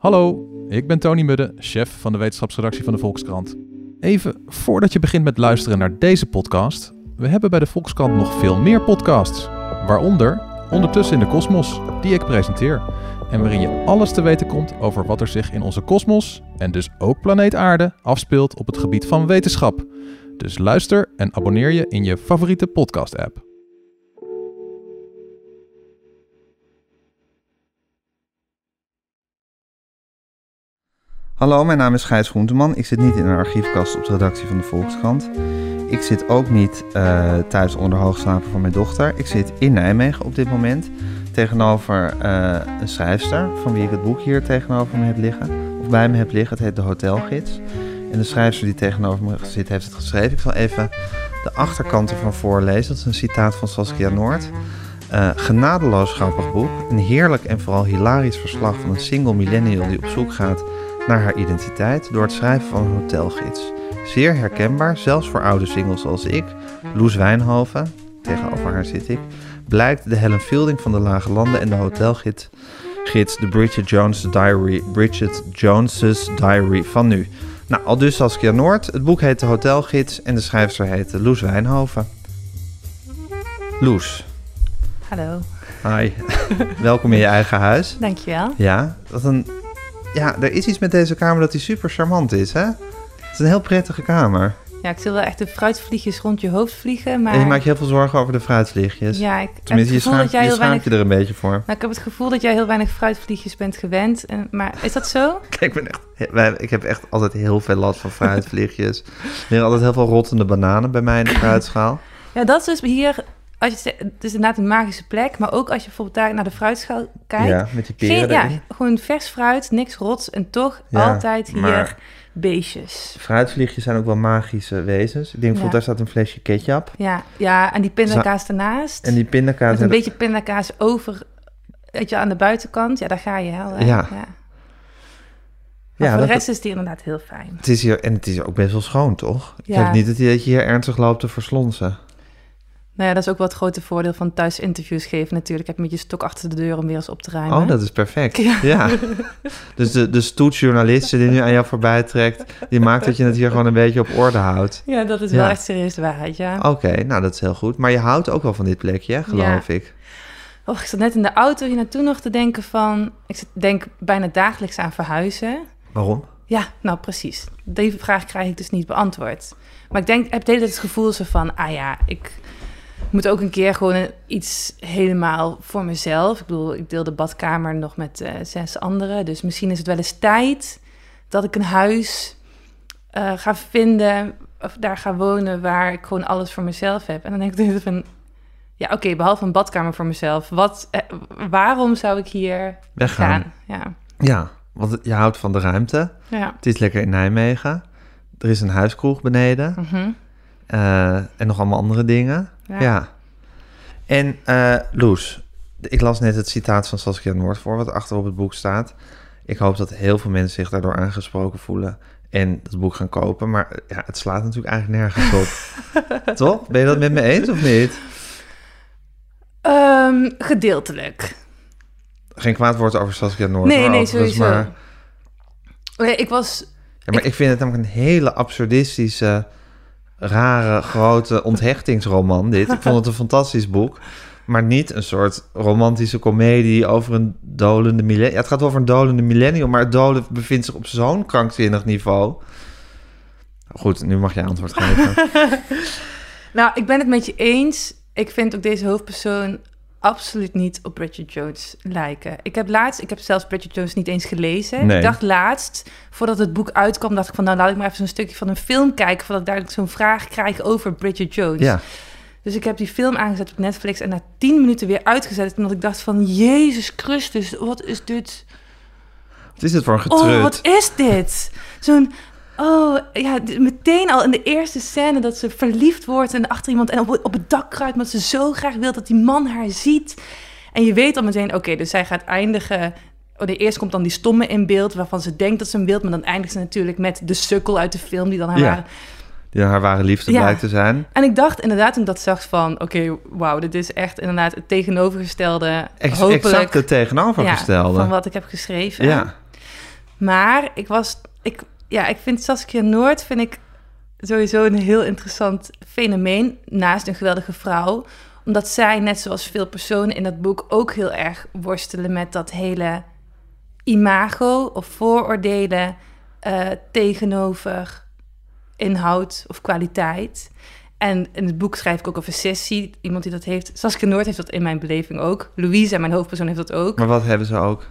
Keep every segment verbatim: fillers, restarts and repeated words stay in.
Hallo, ik ben Tony Mudde, chef van de wetenschapsredactie van de Volkskrant. Even voordat je begint met luisteren naar deze podcast, we hebben bij de Volkskrant nog veel meer podcasts. Waaronder Ondertussen in de Kosmos, die ik presenteer. En waarin je alles te weten komt over wat er zich in onze kosmos, en dus ook planeet Aarde, afspeelt op het gebied van wetenschap. Dus luister en abonneer je in je favoriete podcast-app. Hallo, mijn naam is Gijs Groenteman. Ik zit niet in een archiefkast op de redactie van de Volkskrant. Ik zit ook niet uh, thuis onder hoogslaper van mijn dochter. Ik zit in Nijmegen op dit moment tegenover uh, een schrijfster van wie ik het boek hier tegenover me heb liggen. Of bij me heb liggen. Het heet De Hotelgids. En de schrijfster die tegenover me zit heeft het geschreven. Ik zal even de achterkant ervan voorlezen. Dat is een citaat van Saskia Noord. Uh, genadeloos grappig boek. Een heerlijk en vooral hilarisch verslag van een single millennial die op zoek gaat naar haar identiteit door het schrijven van een hotelgids. Zeer herkenbaar, zelfs voor oude singles zoals ik, Loes Wijnhoven, tegenover haar zit ik, blijkt de Helen Fielding van de Lage Landen en de hotelgids, gids, de Bridget Jones Diary, Bridget Jones's Diary van nu. Nou, al dus Saskia Noord. Het boek heet De Hotelgids en de schrijfster heet Loes Wijnhoven. Loes. Hallo. Hi. Welkom in je eigen huis. Dankjewel. Ja, wat een... Ja, er is iets met deze kamer dat die super charmant is, hè? Het is een heel prettige kamer. Ja, ik zie wel echt de fruitvliegjes rond je hoofd vliegen, maar... En je maakt je heel veel zorgen over de fruitvliegjes. Ja, ik Tenminste, heb het je gevoel schaamt, dat jij je, heel schaamt weinig... je er een beetje voor. Nou, ik heb het gevoel dat jij heel weinig fruitvliegjes bent gewend. En... Maar is dat zo? Kijk, ik, ben echt, wij, ik heb echt altijd heel veel last van fruitvliegjes. Er liggen altijd heel veel rottende bananen bij mij in de fruitschaal. Ja, dat is dus hier... Als je, het is inderdaad een magische plek, maar ook als je bijvoorbeeld daar naar de fruitschaal kijkt. Ja, met die peren geen, ja, erin. gewoon vers fruit, niks rots en toch Ja, altijd hier maar beestjes. Fruitvliegjes zijn ook wel magische wezens. Ik denk bijvoorbeeld, Ja. daar staat een flesje ketchup. Ja, ja, en die pindakaas ernaast. En die pindakaas... Met een beetje pindakaas over, weet je, aan de buitenkant. Ja, daar ga je heel. Hè? Ja. Ja. Maar Ja, voor dat- de rest is die inderdaad heel fijn. Het is hier, en het is ook best wel schoon, toch? Ik Ja. heb niet het idee dat je hier ernstig loopt te verslonsen. Nou ja, dat is ook wel het grote voordeel van thuis interviews geven natuurlijk. Heb je met je stok achter de deur om weer eens op te ruimen. Oh, dat is perfect. Ja. Ja. Dus de, de stoetjournalist die nu aan jou voorbij trekt, die maakt dat je het hier gewoon een beetje op orde houdt. Ja, dat is Ja. wel echt serieus de waarheid, ja. Oké, nou dat is heel goed. Maar je houdt ook wel van dit plekje, hè, geloof ik. Och, ik zat net in de auto hier naartoe nog te denken van... Ik zit- denk bijna dagelijks aan verhuizen. Waarom? Ja, nou precies. Die vraag krijg ik dus niet beantwoord. Maar ik denk, heb de hele tijd het gevoel zo van... Ah ja, ik moet ook een keer gewoon iets helemaal voor mezelf. Ik bedoel, ik deel de badkamer nog met uh, zes anderen. Dus misschien is het wel eens tijd dat ik een huis uh, ga vinden... of daar ga wonen waar ik gewoon alles voor mezelf heb. En dan denk ik dus van... Ja, oké, okay, behalve een badkamer voor mezelf. Wat, eh, waarom zou ik hier Weggaan. gaan? Ja. Ja, want je houdt van de ruimte. Ja. Het is lekker in Nijmegen. Er is een huiskroeg beneden. Mm-hmm. Uh, en nog allemaal andere dingen. Ja. Ja. En uh, Loes, ik las net het citaat van Saskia Noord voor, wat achter op het boek staat. Ik hoop dat heel veel mensen zich daardoor aangesproken voelen en dat boek gaan kopen. Maar ja, het slaat natuurlijk eigenlijk nergens op. Toch? Ben je dat met me eens of niet? Um, gedeeltelijk. Geen kwaad woord over Saskia Noord. Nee, hoor, nee, overigens, sowieso. Maar, Nee, ik was... ja, maar ik... ik... ik vind het namelijk een hele absurdistische, rare, grote onthechtingsroman, dit. Ik vond het een fantastisch boek. Maar niet een soort romantische komedie over een dolende millennium. Ja, het gaat over een dolende millennium, maar het dolen bevindt zich op zo'n krankzinnig niveau. Goed, nu mag jij antwoord geven. Nou, ik ben het met je eens. Ik vind ook deze hoofdpersoon absoluut niet op Bridget Jones lijken. Ik heb laatst, ik heb zelfs Bridget Jones niet eens gelezen. Nee. Ik dacht laatst, voordat het boek uitkwam, dacht ik van, nou, laat ik maar even zo'n stukje van een film kijken, voordat ik duidelijk zo'n vraag krijg over Bridget Jones. Ja. Dus ik heb die film aangezet op Netflix en na tien minuten weer uitgezet, omdat ik dacht van, Jezus Christus, wat is dit? Wat is dit voor een getreut? Oh, wat is dit? Zo'n, oh, ja, d- meteen al in de eerste scène dat ze verliefd wordt en achter iemand en op, op het dak kruipt, omdat ze zo graag wil dat die man haar ziet. En je weet al meteen, oké, okay, dus zij gaat eindigen. Oh, de eerst komt dan die stomme in beeld, waarvan ze denkt dat ze hem wilt, maar dan eindigt ze natuurlijk met de sukkel uit de film die dan haar Ja. ware... Die haar ware liefde Ja. blijkt te zijn. En ik dacht inderdaad toen ik dat zag van, oké, okay, wauw, dit is echt inderdaad het tegenovergestelde, Ex- hopelijk, exact het tegenovergestelde. ja, van wat ik heb geschreven. Ja. Maar ik was... Ik, ja, ik vind Saskia Noord vind ik sowieso een heel interessant fenomeen. Naast een geweldige vrouw. Omdat zij, net zoals veel personen in dat boek, ook heel erg worstelen met dat hele imago of vooroordelen uh, tegenover inhoud of kwaliteit. En in het boek schrijf ik ook over Sissy, iemand die dat heeft. Saskia Noord heeft dat in mijn beleving ook. Louise, mijn hoofdpersoon, heeft dat ook. Maar wat hebben ze ook?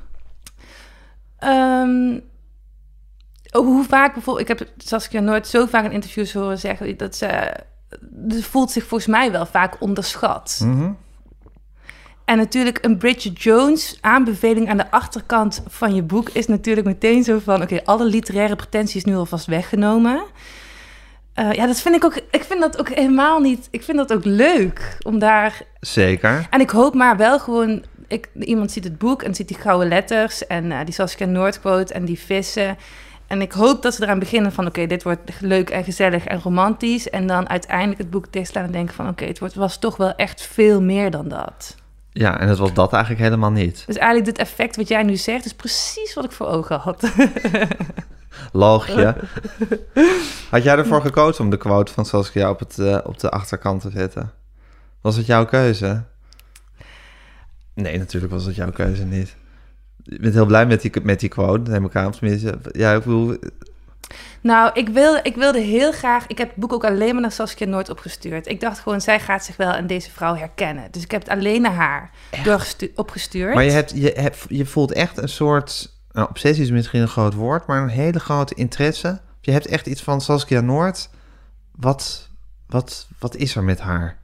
Um, hoe vaak bijvoorbeeld... Ik heb Saskia Noord zo vaak in interviews horen zeggen dat ze... Ze voelt zich volgens mij wel vaak onderschat. Mm-hmm. En natuurlijk een Bridget Jones aanbeveling aan de achterkant van je boek is natuurlijk meteen zo van... Oké, okay, alle literaire pretenties nu alvast weggenomen. Uh, ja, dat vind ik ook... Ik vind dat ook helemaal niet... Ik vind dat ook leuk om daar... Zeker. En ik hoop maar wel gewoon... Ik, iemand ziet het boek en ziet die gouden letters en uh, die Saskia Noord quote en die vissen... En ik hoop dat ze eraan beginnen van... oké, okay, dit wordt leuk en gezellig en romantisch. En dan uiteindelijk het boek dichtslaan en denken van... oké, okay, het wordt, was toch wel echt veel meer dan dat. Ja, en het was dat eigenlijk helemaal niet. Dus eigenlijk dit effect wat jij nu zegt... is precies wat ik voor ogen had. Loogje. Had jij ervoor gekozen om de quote van Saskia op, het, uh, op de achterkant te zetten? Was het jouw keuze? Nee, natuurlijk was het jouw keuze niet. Je bent heel blij met die, met die quote, neem ik aan. Tenminste, ja, ik bedoel... Nou, ik wilde, ik wilde heel graag... Ik heb het boek ook alleen maar naar Saskia Noord opgestuurd. Ik dacht gewoon, zij gaat zich wel aan deze vrouw herkennen. Dus ik heb het alleen naar haar doorgestu- opgestuurd. Maar je, hebt, je, hebt, je voelt echt een soort... Nou, obsessie is misschien een groot woord, maar een hele grote interesse. Je hebt echt iets van Saskia Noord. Wat, wat, wat is er met haar?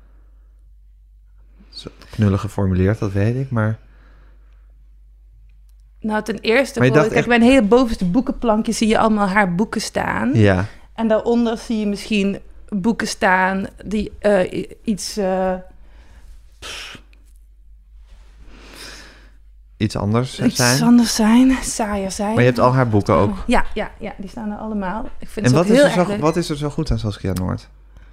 Zo knullig geformuleerd, dat weet ik, maar... Nou, ten eerste, maar je dacht kijk, echt... bij een hele bovenste boekenplankje zie je allemaal haar boeken staan. Ja. En daaronder zie je misschien boeken staan die uh, iets... Uh, iets anders iets zijn. Iets anders zijn, saaier zijn. Maar je hebt al haar boeken ook. Ja, ja, ja, die staan er allemaal. Ik vind en het wat, heel is er erg zo, leuk. wat is er zo goed aan Saskia Noord?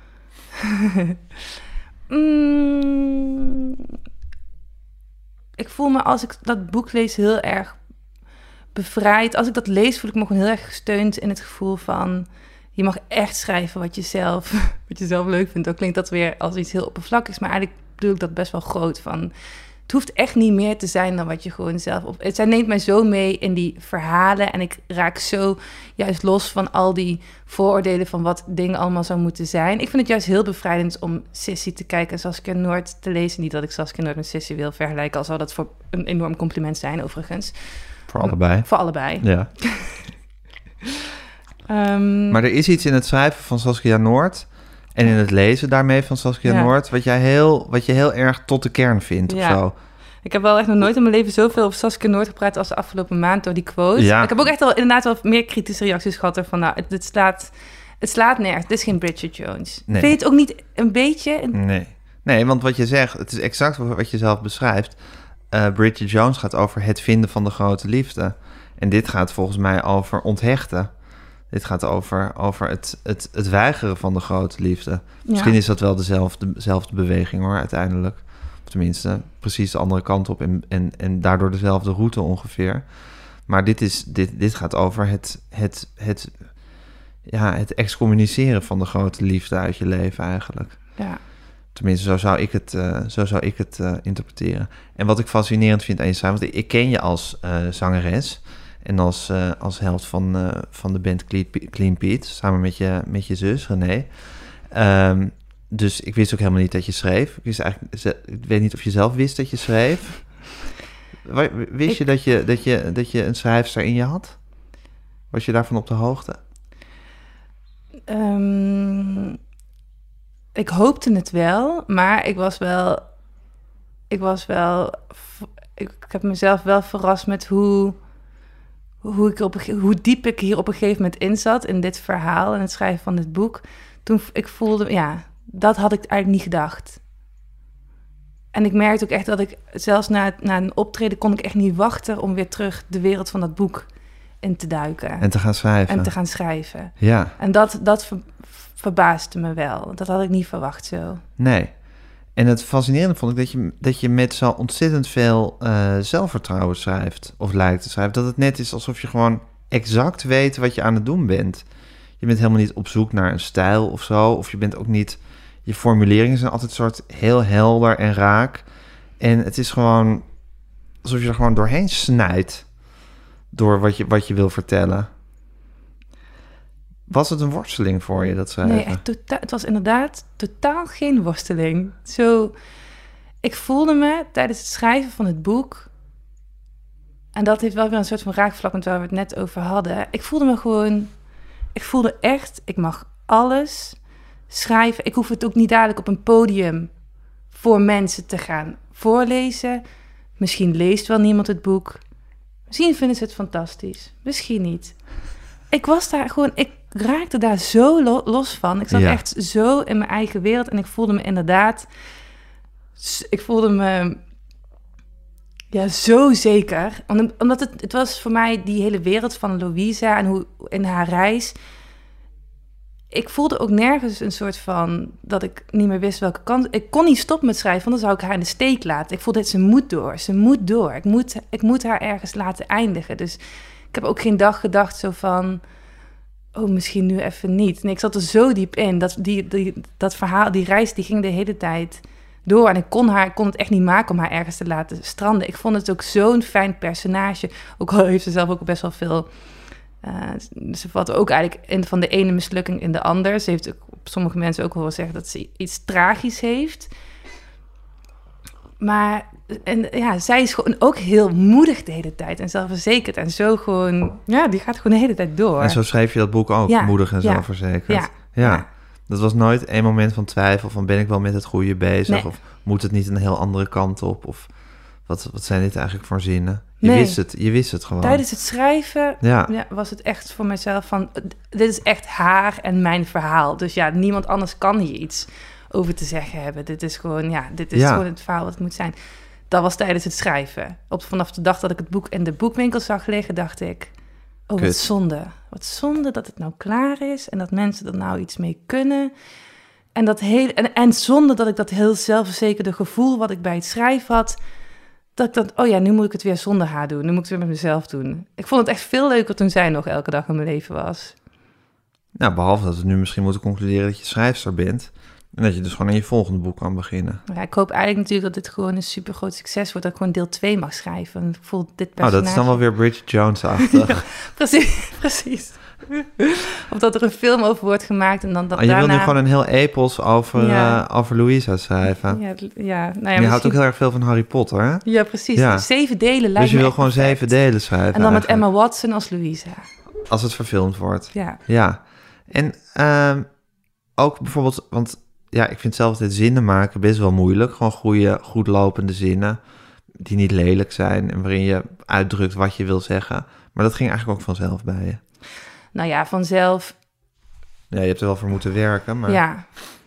mm, ik voel me als ik dat boek lees heel erg bevrijd. Als ik dat lees voel ik me gewoon heel erg gesteund in het gevoel van... je mag echt schrijven wat je zelf, wat je zelf leuk vindt. Dan klinkt dat weer als iets heel oppervlakkigs, maar eigenlijk bedoel ik dat best wel groot van... Het hoeft echt niet meer te zijn dan wat je gewoon zelf... Op... Zij neemt mij zo mee in die verhalen... en ik raak zo juist los van al die vooroordelen... van wat dingen allemaal zou moeten zijn. Ik vind het juist heel bevrijdend om Sissy te kijken... en Saskia Noord te lezen. Niet dat ik Saskia Noord met Sissy wil vergelijken... al zou dat voor een enorm compliment zijn, overigens. Voor allebei. Voor allebei. Ja. um... Maar er is iets in het schrijven van Saskia Noord... en in het lezen daarmee van Saskia ja. Noord... Wat, jij heel, wat je heel erg tot de kern vindt ja. of zo. Ik heb wel echt nog nooit in mijn leven zoveel over Saskia Noord gepraat... als de afgelopen maand door die quote. Ja. Ik heb ook echt wel inderdaad wel meer kritische reacties gehad... van nou, het, het, slaat, het slaat nergens. Dit is geen Bridget Jones. Nee. Vind je het ook niet een beetje... Nee. nee, want wat je zegt, het is exact wat je zelf beschrijft. Uh, Bridget Jones gaat over het vinden van de grote liefde. En dit gaat volgens mij over onthechten. Dit gaat over, over het, het, het weigeren van de grote liefde. Ja. Misschien is dat wel dezelfde, dezelfde beweging hoor, uiteindelijk. Of tenminste, precies de andere kant op en, en, en daardoor dezelfde route ongeveer. Maar dit, is, dit, dit gaat over het, het, het, ja, het excommuniceren van de grote liefde uit je leven eigenlijk. Ja. Tenminste, zo zou ik het, uh, zo zou ik het uh, interpreteren. En wat ik fascinerend vind aan je schrijven... want ik ken je als uh, zangeres... en als, uh, als helft van, uh, van de band Clean Pete... samen met je, met je zus, René. Um, dus ik wist ook helemaal niet dat je schreef. Ik, wist eigenlijk, ik weet niet of je zelf wist dat je schreef. Wist ik... je, dat je dat je dat je een schrijfster in je had? Was je daarvan op de hoogte? Um... Ik hoopte het wel, maar ik was wel... Ik was wel... Ik, ik heb mezelf wel verrast met hoe... Hoe, ik op, hoe diep ik hier op een gegeven moment in zat... in dit verhaal en het schrijven van dit boek. Toen ik voelde... Ja, dat had ik eigenlijk niet gedacht. En ik merkte ook echt dat ik... Zelfs na, na een optreden kon ik echt niet wachten... om weer terug de wereld van dat boek in te duiken. En te gaan schrijven. En te gaan schrijven. Ja. En dat... dat ver, verbaasde me wel. Dat had ik niet verwacht zo. Nee. En het fascinerende vond ik dat je, dat je met zo ontzettend veel uh, zelfvertrouwen schrijft. Of lijkt te schrijven. Dat het net is alsof je gewoon exact weten wat je aan het doen bent. Je bent helemaal niet op zoek naar een stijl of zo. Of je bent ook niet... Je formuleringen zijn altijd soort heel helder en raak. En het is gewoon alsof je er gewoon doorheen snijdt. Door wat je, wat je wil vertellen. Was het een worsteling voor je, dat schrijven? Nee, echt tota- het was inderdaad totaal geen worsteling. Zo, ik voelde me tijdens het schrijven van het boek... En dat heeft wel weer een soort van raakvlak met waar we het net over hadden. Ik voelde me gewoon... Ik voelde echt, ik mag alles schrijven. Ik hoef het ook niet dadelijk op een podium voor mensen te gaan voorlezen. Misschien leest wel niemand het boek. Misschien vinden ze het fantastisch. Misschien niet. Ik was daar gewoon... Ik raakte daar zo lo- los van. Ik zat Ja. echt zo in mijn eigen wereld. En ik voelde me inderdaad... Ik voelde me... Ja, zo zeker. Om- Omdat het, het was voor mij die hele wereld van Louisa en hoe in haar reis. Ik voelde ook nergens een soort van dat ik niet meer wist welke kant. Ik kon niet stoppen met schrijven, want dan zou ik haar in de steek laten. Ik voelde dat ze moet door. Ze moet door. Ik moet, ik moet haar ergens laten eindigen. Dus ik heb ook geen dag gedacht zo van... Oh, misschien nu even niet. Nee, ik zat er zo diep in. Dat, die, die, dat verhaal, die reis, die ging de hele tijd door. En ik kon, haar, ik kon het echt niet maken om haar ergens te laten stranden. Ik vond het ook zo'n fijn personage. Ook al heeft ze zelf ook best wel veel... Uh, ze valt ook eigenlijk in van de ene mislukking in de ander. Ze heeft ook, op sommige mensen ook wel zeggen dat ze iets tragisch heeft. Maar en, ja, zij is gewoon ook heel moedig de hele tijd. En zelfverzekerd. En zo gewoon... Ja, die gaat gewoon de hele tijd door. En zo schreef je dat boek ook, Ja, moedig en ja, zelfverzekerd. ja, ja. ja. Dat was nooit één moment van twijfel van ben ik wel met het goede bezig? Nee. Of moet het niet een heel andere kant op? Of wat, wat zijn dit eigenlijk voor zinnen? Je, Nee. wist het, je wist het gewoon. Tijdens het schrijven Ja. ja, was het echt voor mezelf van... Dit is echt haar en mijn verhaal. Dus ja, niemand anders kan hier iets over te zeggen hebben. Dit is gewoon, ja, dit is Ja. gewoon het verhaal wat het moet zijn. Dat was tijdens het schrijven. Op, vanaf de dag dat ik het boek in de boekwinkel zag liggen, dacht ik... Oh, Kut. wat zonde. Wat zonde dat het nou klaar is en dat mensen er nou iets mee kunnen. En, dat heel, en, en zonder dat ik dat heel zelfverzekerde gevoel wat ik bij het schrijven had... Dat ik dacht, oh ja, nu moet ik het weer zonder haar doen. Nu moet ik het weer met mezelf doen. Ik vond het echt veel leuker toen zij nog elke dag in mijn leven was. Nou, behalve dat we nu misschien moeten concluderen dat je schrijfster bent. En dat je dus gewoon in je volgende boek kan beginnen. Ja, ik hoop eigenlijk natuurlijk dat dit gewoon een super groot succes wordt. Dat ik gewoon deel twee mag schrijven. En ik voel dit Oh, personage... dat is dan wel weer Bridget Jones-achtig. Ja, precies, precies. Of dat er een film over wordt gemaakt en dan dat Oh, je daarna... wil nu gewoon een heel epos over, Ja. uh, over Louisa schrijven. Ja, ja, nou ja, je misschien... houdt ook heel erg veel van Harry Potter, hè? Ja, precies. Ja. Zeven delen lijkt Dus je me wil echt gewoon perfect. zeven delen schrijven En dan met eigenlijk. Emma Watson als Louisa. Als het verfilmd wordt. Ja. Ja. En uh, ook bijvoorbeeld, want ja, ik vind zelf dit zinnen maken best wel moeilijk. Gewoon goede, goed lopende zinnen die niet lelijk zijn en waarin je uitdrukt wat je wil zeggen. Maar dat ging eigenlijk ook vanzelf bij je. Nou ja, vanzelf... Ja, je hebt er wel voor moeten werken, maar... Ja.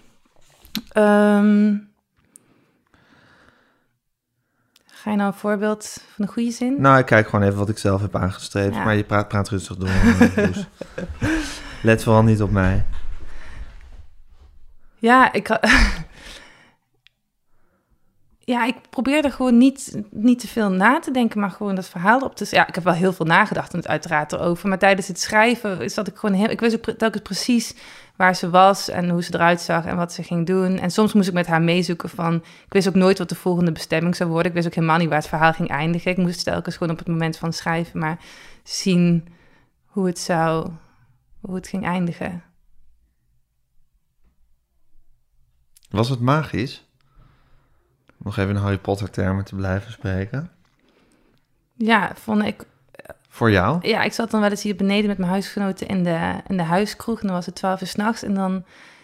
Um, ga je nou een voorbeeld van een goede zin? Nou, ik kijk gewoon even wat ik zelf heb aangestreefd. Ja. Maar je praat, praat rustig door. Loes. Let vooral niet op mij. Ja, ik... ha- ja, ik probeerde gewoon niet, niet te veel na te denken, maar gewoon dat verhaal op te... Ja, ik heb wel heel veel nagedacht en het uiteraard erover. Maar tijdens het schrijven is dat ik gewoon heel... Ik wist ook pre- telkens precies waar ze was en hoe ze eruit zag en wat ze ging doen. En soms moest ik met haar meezoeken van... Ik wist ook nooit wat de volgende bestemming zou worden. Ik wist ook helemaal niet waar het verhaal ging eindigen. Ik moest telkens gewoon op het moment van schrijven maar zien hoe het zou... hoe het ging eindigen. Was het magisch? Om nog even in Harry Potter termen te blijven spreken. Ja, vond ik... Voor jou? Ja, ik zat dan wel eens hier beneden met mijn huisgenoten in de, in de huiskroeg. En dan was het twaalf uur 's nachts. En dan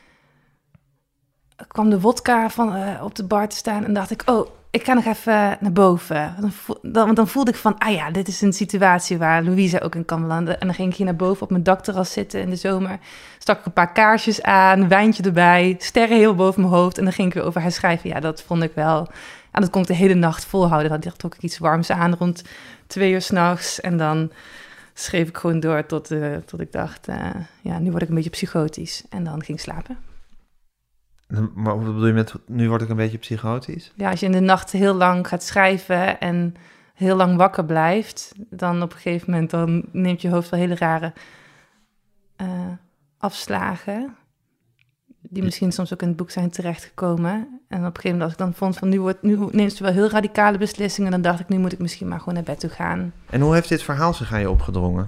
kwam de wodka van, uh, op de bar te staan. En dacht ik, oh, ik ga nog even naar boven. Dan, vo- dan, want dan voelde ik van, ah ja, dit is een situatie waar Louisa ook in kan belanden. En dan ging ik hier naar boven op mijn dakterras zitten in de zomer. Stak ik een paar kaarsjes aan, wijntje erbij, sterren heel boven mijn hoofd. En dan ging ik weer over haar schrijven. Ja, dat vond ik wel... En dat kon ik de hele nacht volhouden. Dan trok ik iets warms aan rond twee uur 's nachts. En dan schreef ik gewoon door tot, uh, tot ik dacht... Uh, ja, nu word ik een beetje psychotisch. En dan ging ik slapen. Maar wat bedoel je met, nu word ik een beetje psychotisch? Ja, als je in de nacht heel lang gaat schrijven... en heel lang wakker blijft, dan op een gegeven moment dan neemt je hoofd wel hele rare uh, afslagen. Die misschien soms ook in het boek zijn terechtgekomen. En op een gegeven moment als ik dan vond van nu, wordt, nu neemt ze wel heel radicale beslissingen, dan dacht ik, nu moet ik misschien maar gewoon naar bed toe gaan. En hoe heeft dit verhaal zich aan je opgedrongen?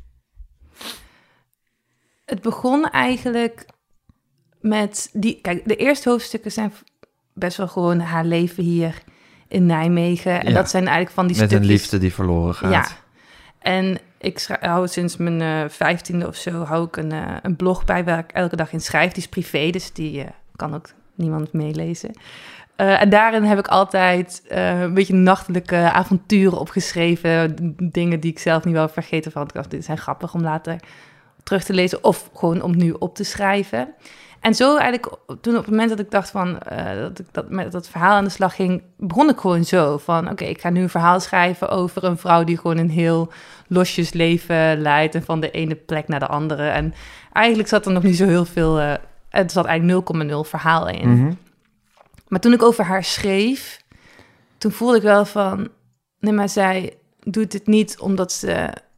Het begon eigenlijk met die... Kijk, de eerste hoofdstukken zijn best wel gewoon haar leven hier in Nijmegen. En ja. dat zijn eigenlijk van die met stukjes... Met een liefde die verloren gaat. Ja. En ik schrijf, hou sinds mijn uh, vijftiende of zo hou ik een, uh, een blog bij waar ik elke dag in schrijf. Die is privé, dus die uh, kan ook niemand meelezen. Uh, en daarin heb ik altijd uh, een beetje nachtelijke avonturen opgeschreven. Dingen die ik zelf niet wel vergeten van. Ik dacht, dit zijn grappig om later terug te lezen of gewoon om nu op te schrijven. En zo eigenlijk, toen op het moment dat ik dacht van, uh, dat ik dat, met dat verhaal aan de slag ging, begon ik gewoon zo van, oké, okay, ik ga nu een verhaal schrijven over een vrouw die gewoon een heel losjes leven leidt en van de ene plek naar de andere. En eigenlijk zat er nog niet zo heel veel, uh, er zat eigenlijk nul komma nul verhaal in. Mm-hmm. Maar toen ik over haar schreef, toen voelde ik wel van, nee, maar zij doet het niet omdat ze...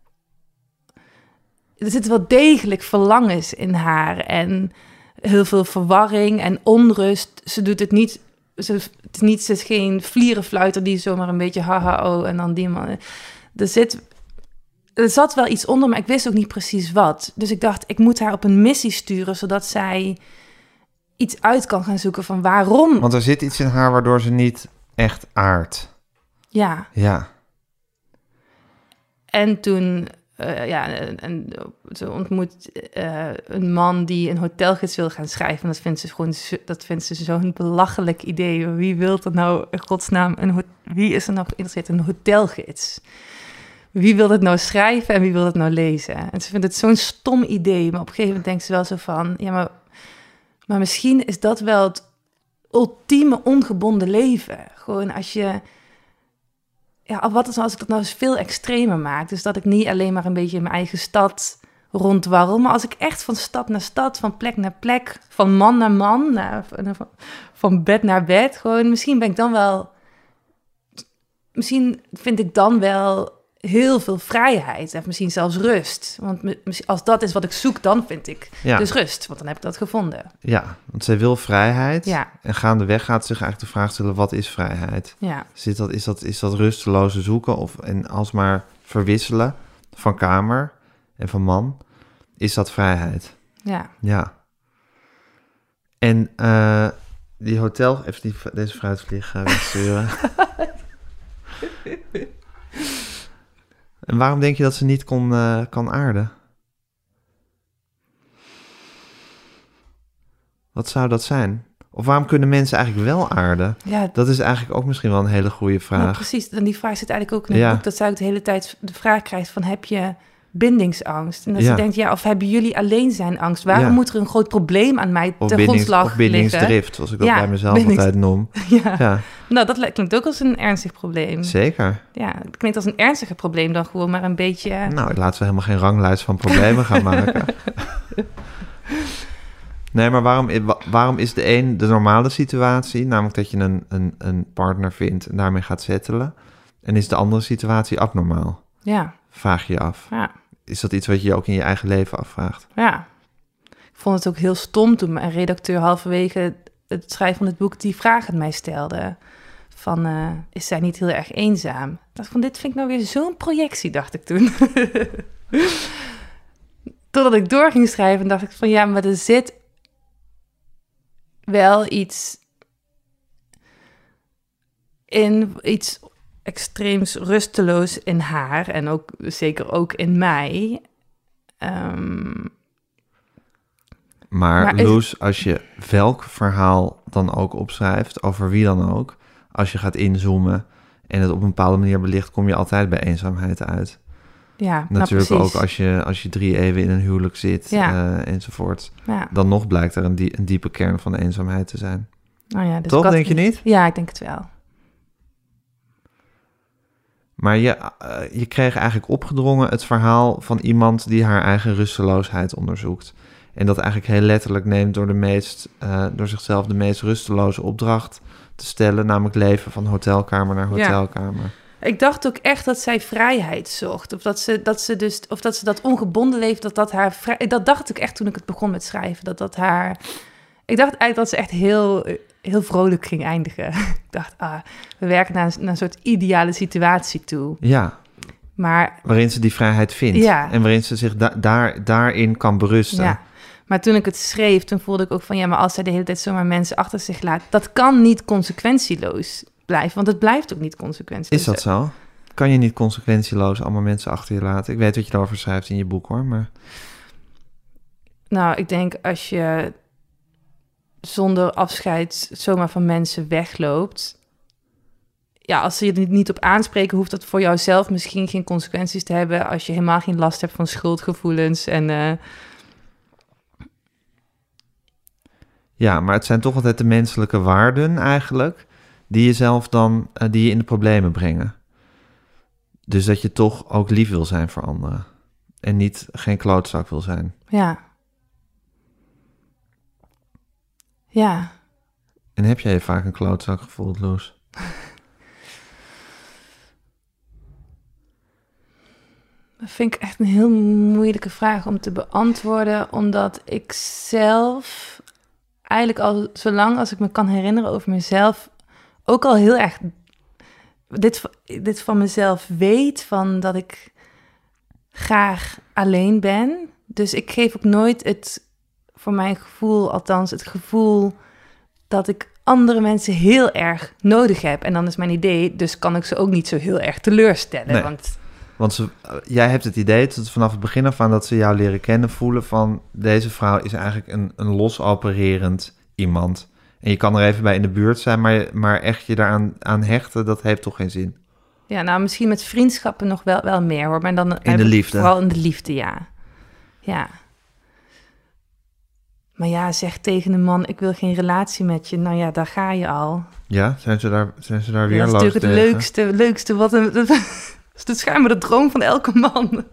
Er zitten wel degelijk verlangens in haar en heel veel verwarring en onrust. Ze doet het niet, ze, het is niet, ze is geen vlierenfluiter die zomaar een beetje haha oh en dan die man. Er zit, er zat wel iets onder, maar ik wist ook niet precies wat. Dus ik dacht, ik moet haar op een missie sturen, zodat zij iets uit kan gaan zoeken van waarom. Want er zit iets in haar waardoor ze niet echt aardt. Ja. Ja. En toen... Uh, ja, en, en ze ontmoet uh, een man die een hotelgids wil gaan schrijven. En dat vindt ze gewoon, dat vindt ze zo'n belachelijk idee. Wie wil er nou, in godsnaam, een ho- wie is er nou geïnteresseerd in een hotelgids? Wie wil het nou schrijven en wie wil het nou lezen? En ze vindt het zo'n stom idee. Maar op een gegeven moment denkt ze wel zo van, ja, maar, maar misschien is dat wel het ultieme ongebonden leven. Gewoon als je... Ja, wat is als ik dat nou eens veel extremer maak? Dus dat ik niet alleen maar een beetje in mijn eigen stad rondwarrel, maar als ik echt van stad naar stad, van plek naar plek, van man naar man, naar, van bed naar bed, gewoon, misschien ben ik dan wel, misschien vind ik dan wel heel veel vrijheid en misschien zelfs rust. Want als dat is wat ik zoek, dan vind ik ja. dus rust, want dan heb ik dat gevonden. Ja, want zij wil vrijheid ja. en gaandeweg gaat zich eigenlijk de vraag stellen, wat is vrijheid? Ja. Zit dat, is, dat, is dat rusteloze zoeken of en alsmaar verwisselen van kamer en van man? Is dat vrijheid? Ja. Ja. En uh, die hotel, even die, deze fruitvlieg uh, wegsturen. En waarom denk je dat ze niet kon, uh, kan aarden? Wat zou dat zijn? Of waarom kunnen mensen eigenlijk wel aarden? Ja, dat is eigenlijk ook misschien wel een hele goede vraag. Nou, precies, en die vraag zit eigenlijk ook in het ja. boek. Dat zij ook de hele tijd de vraag krijgt van, heb je bindingsangst? En dat ja. ze denkt, ja, of hebben jullie alleen zijn angst? Waarom ja. moet er een groot probleem aan mij of ten bindings, grondslag liggen? Of bindingsdrift, zoals ik dat ja, bij mezelf bindings... altijd noem. ja. ja, nou, dat klinkt ook als een ernstig probleem. Zeker. Ja, het klinkt als een ernstiger probleem dan gewoon maar een beetje... Nou, laten we helemaal geen ranglijst van problemen gaan maken. Nee, maar waarom, waarom is de een de normale situatie, namelijk dat je een, een, een partner vindt en daarmee gaat settelen, en is de andere situatie abnormaal? Ja. Vraag je je af. Ja. Is dat iets wat je ook in je eigen leven afvraagt? Ja. Ik vond het ook heel stom toen mijn redacteur halverwege het schrijven van het boek die vraag aan mij stelde. Van, uh, is zij niet heel erg eenzaam? Ik dacht van, dit vind ik nou weer zo'n projectie, dacht ik toen. Totdat ik door ging schrijven, dacht ik van, ja, maar er zit wel iets in, iets extreems rusteloos in haar en ook zeker ook in mij. Um, maar, maar Loes, is... als je welk verhaal dan ook opschrijft, over wie dan ook, als je gaat inzoomen en het op een bepaalde manier belicht, kom je altijd bij eenzaamheid uit. Ja, natuurlijk nou, ook als je, als je drie eeuwen in een huwelijk zit, ja. uh, enzovoort. Ja. Dan nog blijkt er een, die, een diepe kern van eenzaamheid te zijn. Oh ja, dus toch, had... denk je niet? Ja, ik denk het wel. Maar je, uh, je kreeg eigenlijk opgedrongen het verhaal van iemand die haar eigen rusteloosheid onderzoekt. En dat eigenlijk heel letterlijk neemt door, de meest, uh, door zichzelf de meest rusteloze opdracht te stellen, namelijk leven van hotelkamer naar hotelkamer. Ja. Ik dacht ook echt dat zij vrijheid zocht. Of dat ze dat, ze dus, of dat, ze dat ongebonden leeft, dat dat haar vrij... Dat dacht ik echt toen ik het begon met schrijven. Dat dat haar... Ik dacht eigenlijk dat ze echt heel, heel vrolijk ging eindigen. Ik dacht, ah, we werken naar een, naar een soort ideale situatie toe. Ja, maar, waarin ze die vrijheid vindt. Ja. En waarin ze zich da- daar, daarin kan berusten. Ja. Maar toen ik het schreef, toen voelde ik ook van... ja, maar als zij de hele tijd zomaar mensen achter zich laat... dat kan niet consequentieloos blijven. Want het blijft ook niet consequentieloos. Is dat zo? Kan je niet consequentieloos allemaal mensen achter je laten? Ik weet wat je erover schrijft in je boek, hoor. Maar... Nou, ik denk als je zonder afscheid zomaar van mensen wegloopt... ja, als ze je er niet op aanspreken... hoeft dat voor jouzelf misschien geen consequenties te hebben... als je helemaal geen last hebt van schuldgevoelens en... Uh... Ja, maar het zijn toch altijd de menselijke waarden eigenlijk... die je zelf dan uh, die je in de problemen brengen. Dus dat je toch ook lief wil zijn voor anderen. En niet geen klootzak wil zijn. Ja. Ja. En heb jij je vaak een klootzak gevoeld, Loes? Dat vind ik echt een heel moeilijke vraag om te beantwoorden... omdat ik zelf eigenlijk al zolang als ik me kan herinneren over mezelf... ook al heel erg dit, dit van mezelf weet... van dat ik graag alleen ben. Dus ik geef ook nooit het, voor mijn gevoel althans... het gevoel dat ik andere mensen heel erg nodig heb. En dan is mijn idee, dus kan ik ze ook niet zo heel erg teleurstellen. Nee. Want, Want ze, jij hebt het idee dat vanaf het begin af aan... dat ze jou leren kennen, voelen van... deze vrouw is eigenlijk een, een los opererend iemand... En je kan er even bij in de buurt zijn, maar, maar echt je daaraan aan hechten, dat heeft toch geen zin? Ja, nou, misschien met vriendschappen nog wel, wel meer, hoor. Maar dan in de liefde? Vooral in de liefde, ja. Ja. Maar ja, zeg tegen een man, ik wil geen relatie met je. Nou ja, daar ga je al. Ja, zijn ze daar, zijn ze daar Ja, weer dat is natuurlijk het leukste, leukste wat een... Dat is het schijnbaar de droom van elke man.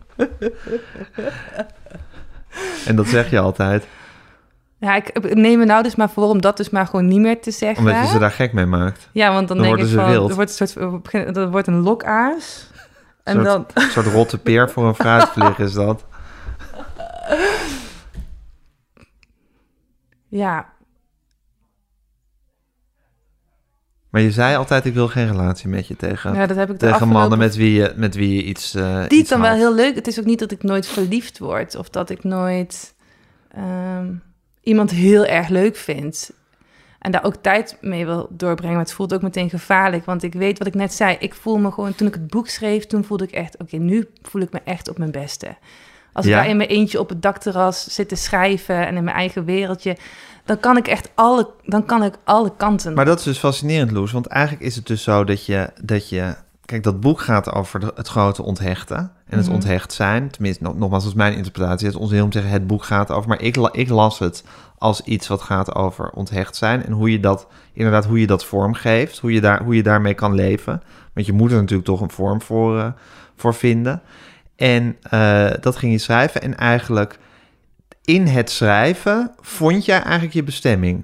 En dat zeg je altijd? Ja, ik neem me nou dus maar voor om dat dus maar gewoon niet meer te zeggen. Omdat je ze daar gek mee maakt. Ja, want dan, dan denk ik van, wild. er wordt een soort, er wordt een lokaas. En soort, dan... Een soort rotte peer voor een fruitvlieg is dat. Ja. Maar je zei altijd, ik wil geen relatie met je tegen, ja, dat heb ik de tegen afgelopen... mannen met wie je, met wie je iets uh, Die iets dan wel had. heel leuk. Het is ook niet dat ik nooit verliefd word. Of dat ik nooit um, iemand heel erg leuk vind. En daar ook tijd mee wil doorbrengen. Maar het voelt ook meteen gevaarlijk. Want ik weet wat ik net zei. Ik voel me gewoon... Toen ik het boek schreef, toen voelde ik echt... Oké, okay, nu voel ik me echt op mijn beste. Als ik ja? daar in mijn eentje op het dakterras zit te schrijven... en in mijn eigen wereldje... dan kan ik echt alle, dan kan ik alle kanten... Maar dat is dus fascinerend, Loes. Want eigenlijk is het dus zo dat je... Dat je kijk, dat boek gaat over de, het grote onthechten. En het mm-hmm. onthecht zijn. Tenminste, nog, nogmaals, dat is mijn interpretatie. Het is onzin om te zeggen, het boek gaat over... Maar ik, ik las het als iets wat gaat over onthecht zijn. En hoe je dat, inderdaad, hoe je dat vormgeeft. Hoe je, daar, hoe je daarmee kan leven. Want je moet er natuurlijk toch een vorm voor, uh, voor vinden. En uh, dat ging je schrijven. En eigenlijk in het schrijven vond jij eigenlijk je bestemming.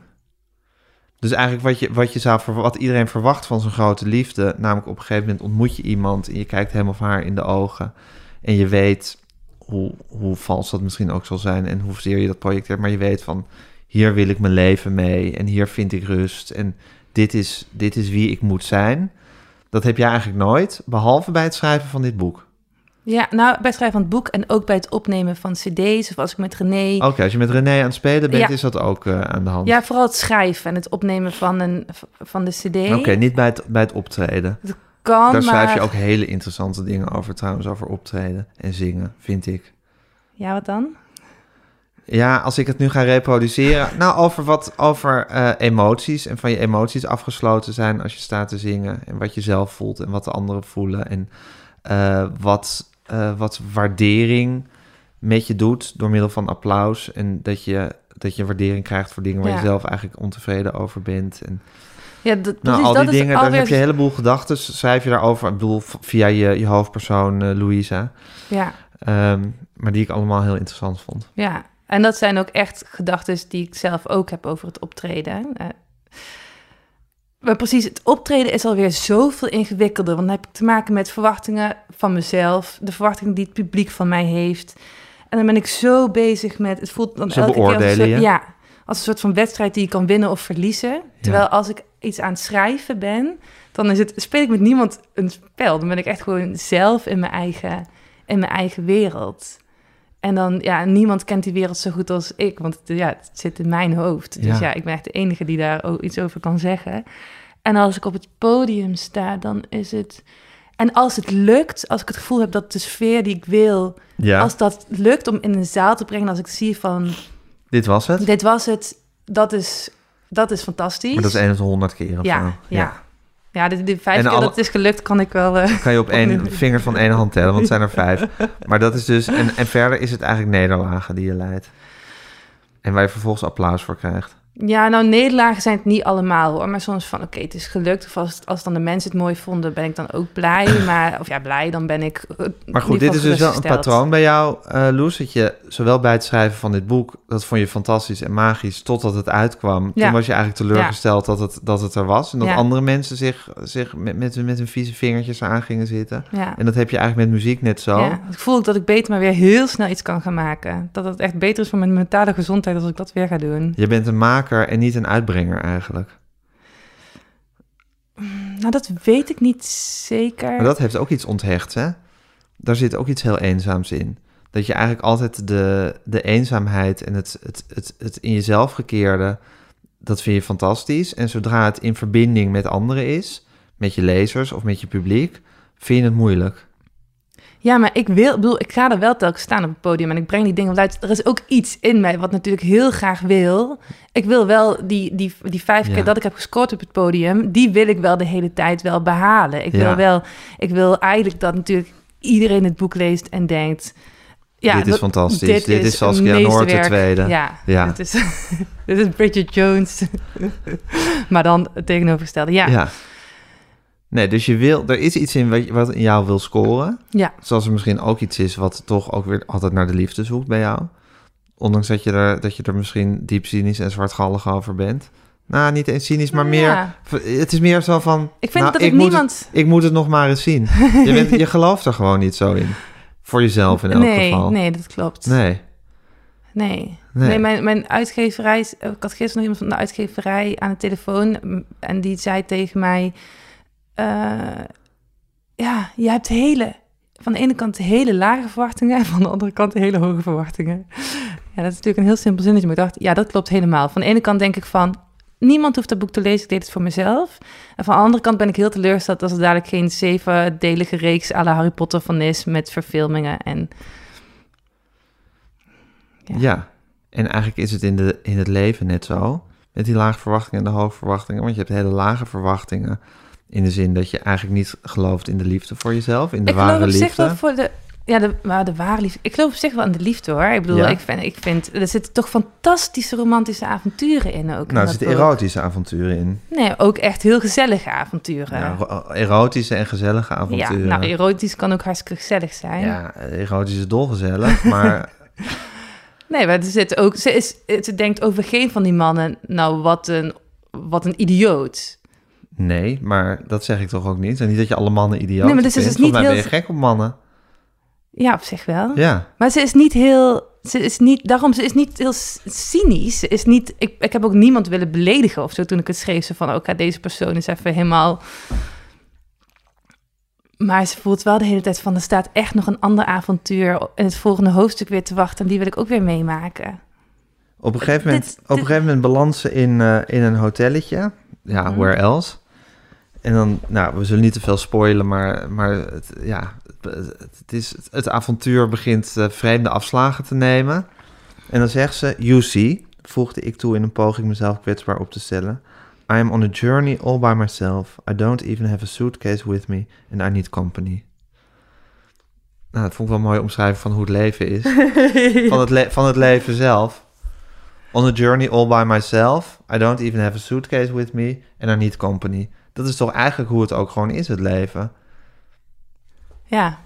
Dus eigenlijk wat je, wat je zou wat iedereen verwacht van zo'n grote liefde, namelijk op een gegeven moment ontmoet je iemand en je kijkt hem of haar in de ogen en je weet hoe, hoe vals dat misschien ook zal zijn en hoezeer je dat projecteert, maar je weet van hier wil ik mijn leven mee en hier vind ik rust en dit is, dit is wie ik moet zijn. Dat heb jij eigenlijk nooit, behalve bij het schrijven van dit boek. Ja, nou, bij het schrijven van het boek en ook bij het opnemen van cd's... of als ik met René... Oké, okay, als je met René aan het spelen bent, ja. is dat ook uh, aan de hand? Ja, vooral het schrijven en het opnemen van, een, van de cd. Oké, okay, niet bij het, bij het optreden. Het kan, Daar schrijf maar... je ook hele interessante dingen over trouwens, over optreden en zingen, vind ik. Ja, wat dan? Ja, als ik het nu ga reproduceren... nou, over wat over uh, emoties en van je emoties afgesloten zijn als je staat te zingen... en wat je zelf voelt en wat de anderen voelen en uh, wat... Uh, wat waardering met je doet door middel van applaus. En dat je, dat je waardering krijgt voor dingen waar ja. je zelf eigenlijk ontevreden over bent. En, ja, dat, nou, precies, al die dat dingen, is daar alweer... heb je een heleboel gedachten. Schrijf je daarover, ik bedoel, via je, je hoofdpersoon uh, Louisa. Ja. Um, maar die ik allemaal heel interessant vond. Ja, en dat zijn ook echt gedachten die ik zelf ook heb over het optreden. Uh, Maar precies, het optreden is alweer zoveel ingewikkelder. Want dan heb ik te maken met verwachtingen van mezelf. De verwachtingen die het publiek van mij heeft. En dan ben ik zo bezig met... Het voelt dan Ze elke keer als een, soort, je? ja, als een soort van wedstrijd die je kan winnen of verliezen. Terwijl ja. als ik iets aan het schrijven ben... dan is het, speel ik met niemand een spel. Dan ben ik echt gewoon zelf in mijn eigen, in mijn eigen wereld. En dan, ja, niemand kent die wereld zo goed als ik. Want het, ja, het zit in mijn hoofd. Dus ja. ja, ik ben echt de enige die daar ook iets over kan zeggen. En als ik op het podium sta, dan is het... En als het lukt, als ik het gevoel heb dat de sfeer die ik wil... Ja. Als dat lukt om in een zaal te brengen... als ik zie van... Dit was het? Dit was het. Dat is, dat is fantastisch. Maar dat is één of honderd keer of ja, zo. Ja, ja. Ja, de, de vijf en keer alle... dat het is gelukt, kan ik wel... Uh, kan je op één vinger van één hand tellen, want het zijn er vijf. Maar dat is dus... En, en verder is het eigenlijk nederlagen die je leidt. En waar je vervolgens applaus voor krijgt. Ja, nou, nederlagen zijn het niet allemaal, hoor. Maar soms van, oké, okay, het is gelukt. Of als, als dan de mensen het mooi vonden, ben ik dan ook blij. Maar, of ja, blij, dan ben ik... Uh, maar goed, dit is dus wel een patroon bij jou, uh, Loes. Dat je, zowel bij het schrijven van dit boek... dat vond je fantastisch en magisch, totdat het uitkwam. Ja. Toen was je eigenlijk teleurgesteld ja. dat, het, dat het er was. En dat ja. andere mensen zich, zich met, met, met hun vieze vingertjes aan gingen zitten. Ja. En dat heb je eigenlijk met muziek net zo. Ja. Ik voel ook dat ik beter maar weer heel snel iets kan gaan maken. Dat het echt beter is voor mijn mentale gezondheid als ik dat weer ga doen. Je bent een maker en niet een uitbrenger eigenlijk. Nou, dat weet ik niet zeker. Maar dat heeft ook iets onthechts, hè? Daar zit ook iets heel eenzaams in. Dat je eigenlijk altijd de, de eenzaamheid en het, het, het, het in jezelf gekeerde... dat vind je fantastisch. En zodra het in verbinding met anderen is... met je lezers of met je publiek... vind je het moeilijk. Ja, maar ik wil, bedoel, ik ga er wel telkens staan op het podium en ik breng die dingen uit. Er is ook iets in mij wat natuurlijk heel graag wil. Ik wil wel die, die, die vijf ja. keer dat ik heb gescoord op het podium, die wil ik wel de hele tijd wel behalen. Ik wil ja. wel, ik wil eigenlijk dat natuurlijk iedereen het boek leest en denkt... Ja, dit is fantastisch. Dit, dit is, is Saskia Noord de tweede. Ja, ja. Dit, is, dit is Bridget Jones. Maar dan het tegenovergestelde, ja. Ja. Nee, dus je wil, er is iets in wat, wat in jou wil scoren. Ja. Zoals er misschien ook iets is wat toch ook weer altijd naar de liefde zoekt bij jou. Ondanks dat je er, dat je er misschien diep cynisch en zwartgallig over bent. Nou, niet eens cynisch, maar meer... Ja. Het is meer zo van... Ik vind nou, dat ik ik moet niemand... Het, ik moet het nog maar eens zien. Je, bent, je gelooft er gewoon niet zo in. Voor jezelf in elk nee, geval. Nee, dat klopt. Nee. Nee. Nee, nee mijn, mijn uitgeverij... Ik had gisteren nog iemand van de uitgeverij aan de telefoon. En die zei tegen mij... Uh, ja, je hebt hele... Van de ene kant hele lage verwachtingen... en van de andere kant hele hoge verwachtingen. Ja, dat is natuurlijk een heel simpel zinnetje. Maar ik dacht, ja, dat klopt helemaal. Van de ene kant denk ik van... niemand hoeft dat boek te lezen, ik deed het voor mezelf. En van de andere kant ben ik heel teleurgesteld... als er dadelijk geen zevendelige reeks... à la Harry Potter van is... met verfilmingen en... Ja. ja, en eigenlijk is het in, de, in het leven net zo... met die lage verwachtingen en de hoge verwachtingen... want je hebt hele lage verwachtingen... in de zin dat je eigenlijk niet gelooft in de liefde voor jezelf... in de ik ware liefde. Ik geloof op zich wel voor de... Ja, de, maar de ware liefde... Ik geloof op zich wel in de liefde, hoor. Ik bedoel, ja. ik, vind, ik vind... Er zitten toch fantastische romantische avonturen in ook. Nou, er zitten erotische avonturen in. Nee, ook echt heel gezellige avonturen. Ja, erotische en gezellige avonturen. Ja, nou, erotisch kan ook hartstikke gezellig zijn. Ja, erotisch is dolgezellig, maar... Nee, maar er zit ook... Ze, is, ze denkt over geen van die mannen... Nou, wat een, wat een idioot... Nee, maar dat zeg ik toch ook niet. En niet dat je alle mannen idioot nee, maar dus vindt. Is niet Volgens mij heel... ben je gek op mannen. Ja, op zich wel. Ja. Maar ze is niet heel... Ze is niet... Daarom, ze is niet heel cynisch. Ze is niet... Ik, ik heb ook niemand willen beledigen of zo toen ik het schreef. Zo van, oké, okay, deze persoon is even helemaal... Maar ze voelt wel de hele tijd van... Er staat echt nog een ander avontuur in het volgende hoofdstuk weer te wachten. En die wil ik ook weer meemaken. Op een gegeven moment, dit, dit... op een gegeven moment belandt ze in, uh, in een hotelletje. Ja, mm. where else? En dan, nou, we zullen niet te veel spoilen, maar, maar het, ja, het, het, is, het avontuur begint uh, vreemde afslagen te nemen. En dan zegt ze, you see, voegde ik toe in een poging mezelf kwetsbaar op te stellen. I am on a journey all by myself. I don't even have a suitcase with me and I need company. Nou, dat vond ik wel mooi omschrijven van hoe het leven is. van, het le- van het leven zelf. On a journey all by myself. I don't even have a suitcase with me and I need company. Dat is toch eigenlijk hoe het ook gewoon is, het leven? Ja.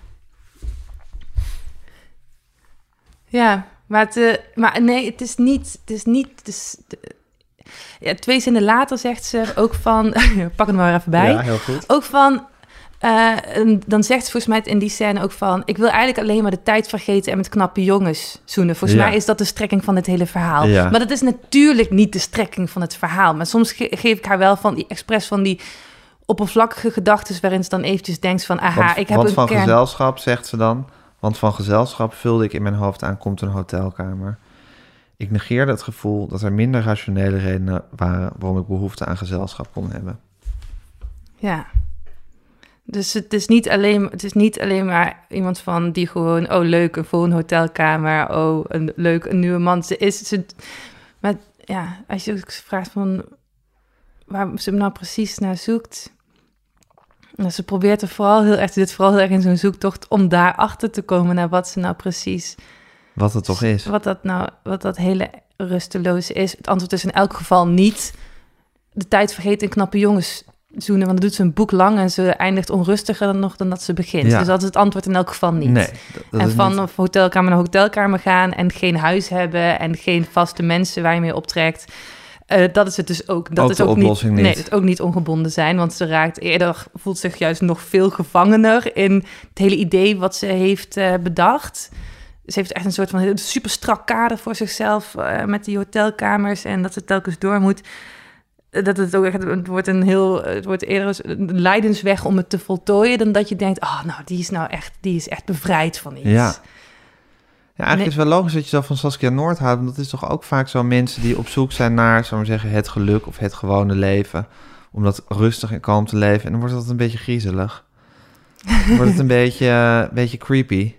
Ja, maar, het, uh, maar nee, het is niet... Het is niet het is, Ja, twee zinnen later zegt ze ook van... pak het maar even bij. Ja, heel goed. Ook van... Uh, dan zegt ze volgens mij in die scène ook van... ik wil eigenlijk alleen maar de tijd vergeten... en met knappe jongens zoenen. Volgens Ja. mij is dat de strekking van het hele verhaal. Ja. Maar dat is natuurlijk niet de strekking van het verhaal. Maar soms ge- geef ik haar wel van die expres van die oppervlakkige gedachten... waarin ze dan eventjes denkt van... aha, Want, ik heb want een van kern... gezelschap, zegt ze dan... want van gezelschap vulde ik in mijn hoofd aan... komt een hotelkamer. Ik negeerde het gevoel dat er minder rationele redenen waren... waarom ik behoefte aan gezelschap kon hebben. Ja. Dus het is niet alleen, het is niet alleen maar iemand van die gewoon... oh, leuk, een volgende hotelkamer. Oh, een leuk, een nieuwe man. Ze is... Ze, maar ja, als je ook vraagt van... waar ze hem nou precies naar zoekt... Nou, ze probeert er vooral heel erg... ze zit vooral heel erg in zo'n zoektocht... om daarachter te komen naar wat ze nou precies... Wat het toch is. Wat dat nou, wat dat hele rusteloze is. Het antwoord is in elk geval niet... de tijd vergeten en knappe jongens zoenen... want dan doet ze een boek lang... en ze eindigt onrustiger dan nog dan dat ze begint. Ja. Dus dat is het antwoord in elk geval niet. Nee, dat, dat en is van niet... of hotelkamer naar hotelkamer gaan... en geen huis hebben... en geen vaste mensen waar je mee optrekt... Uh, dat is het dus ook. Dat Ook is de ook oplossing niet. Nee, het ook niet ongebonden zijn. Want ze raakt eerder... voelt zich juist nog veel gevangener... in het hele idee wat ze heeft uh, bedacht... Ze heeft echt een soort van super strak kader voor zichzelf... Uh, met die hotelkamers en dat ze telkens door moet. Dat het ook echt, het wordt een heel, het wordt eerder een lijdensweg om het te voltooien... dan dat je denkt, oh, nou, die is nou echt, die is echt bevrijd van iets. Ja. Ja, eigenlijk Nee. is het wel logisch dat je zo van Saskia Noord houdt. Want dat is toch ook vaak zo mensen die op zoek zijn naar... zou maar zeggen, het geluk of het gewone leven. Om dat rustig en kalm te leven. En dan wordt dat een beetje griezelig. Dan wordt het een beetje, uh, een beetje creepy.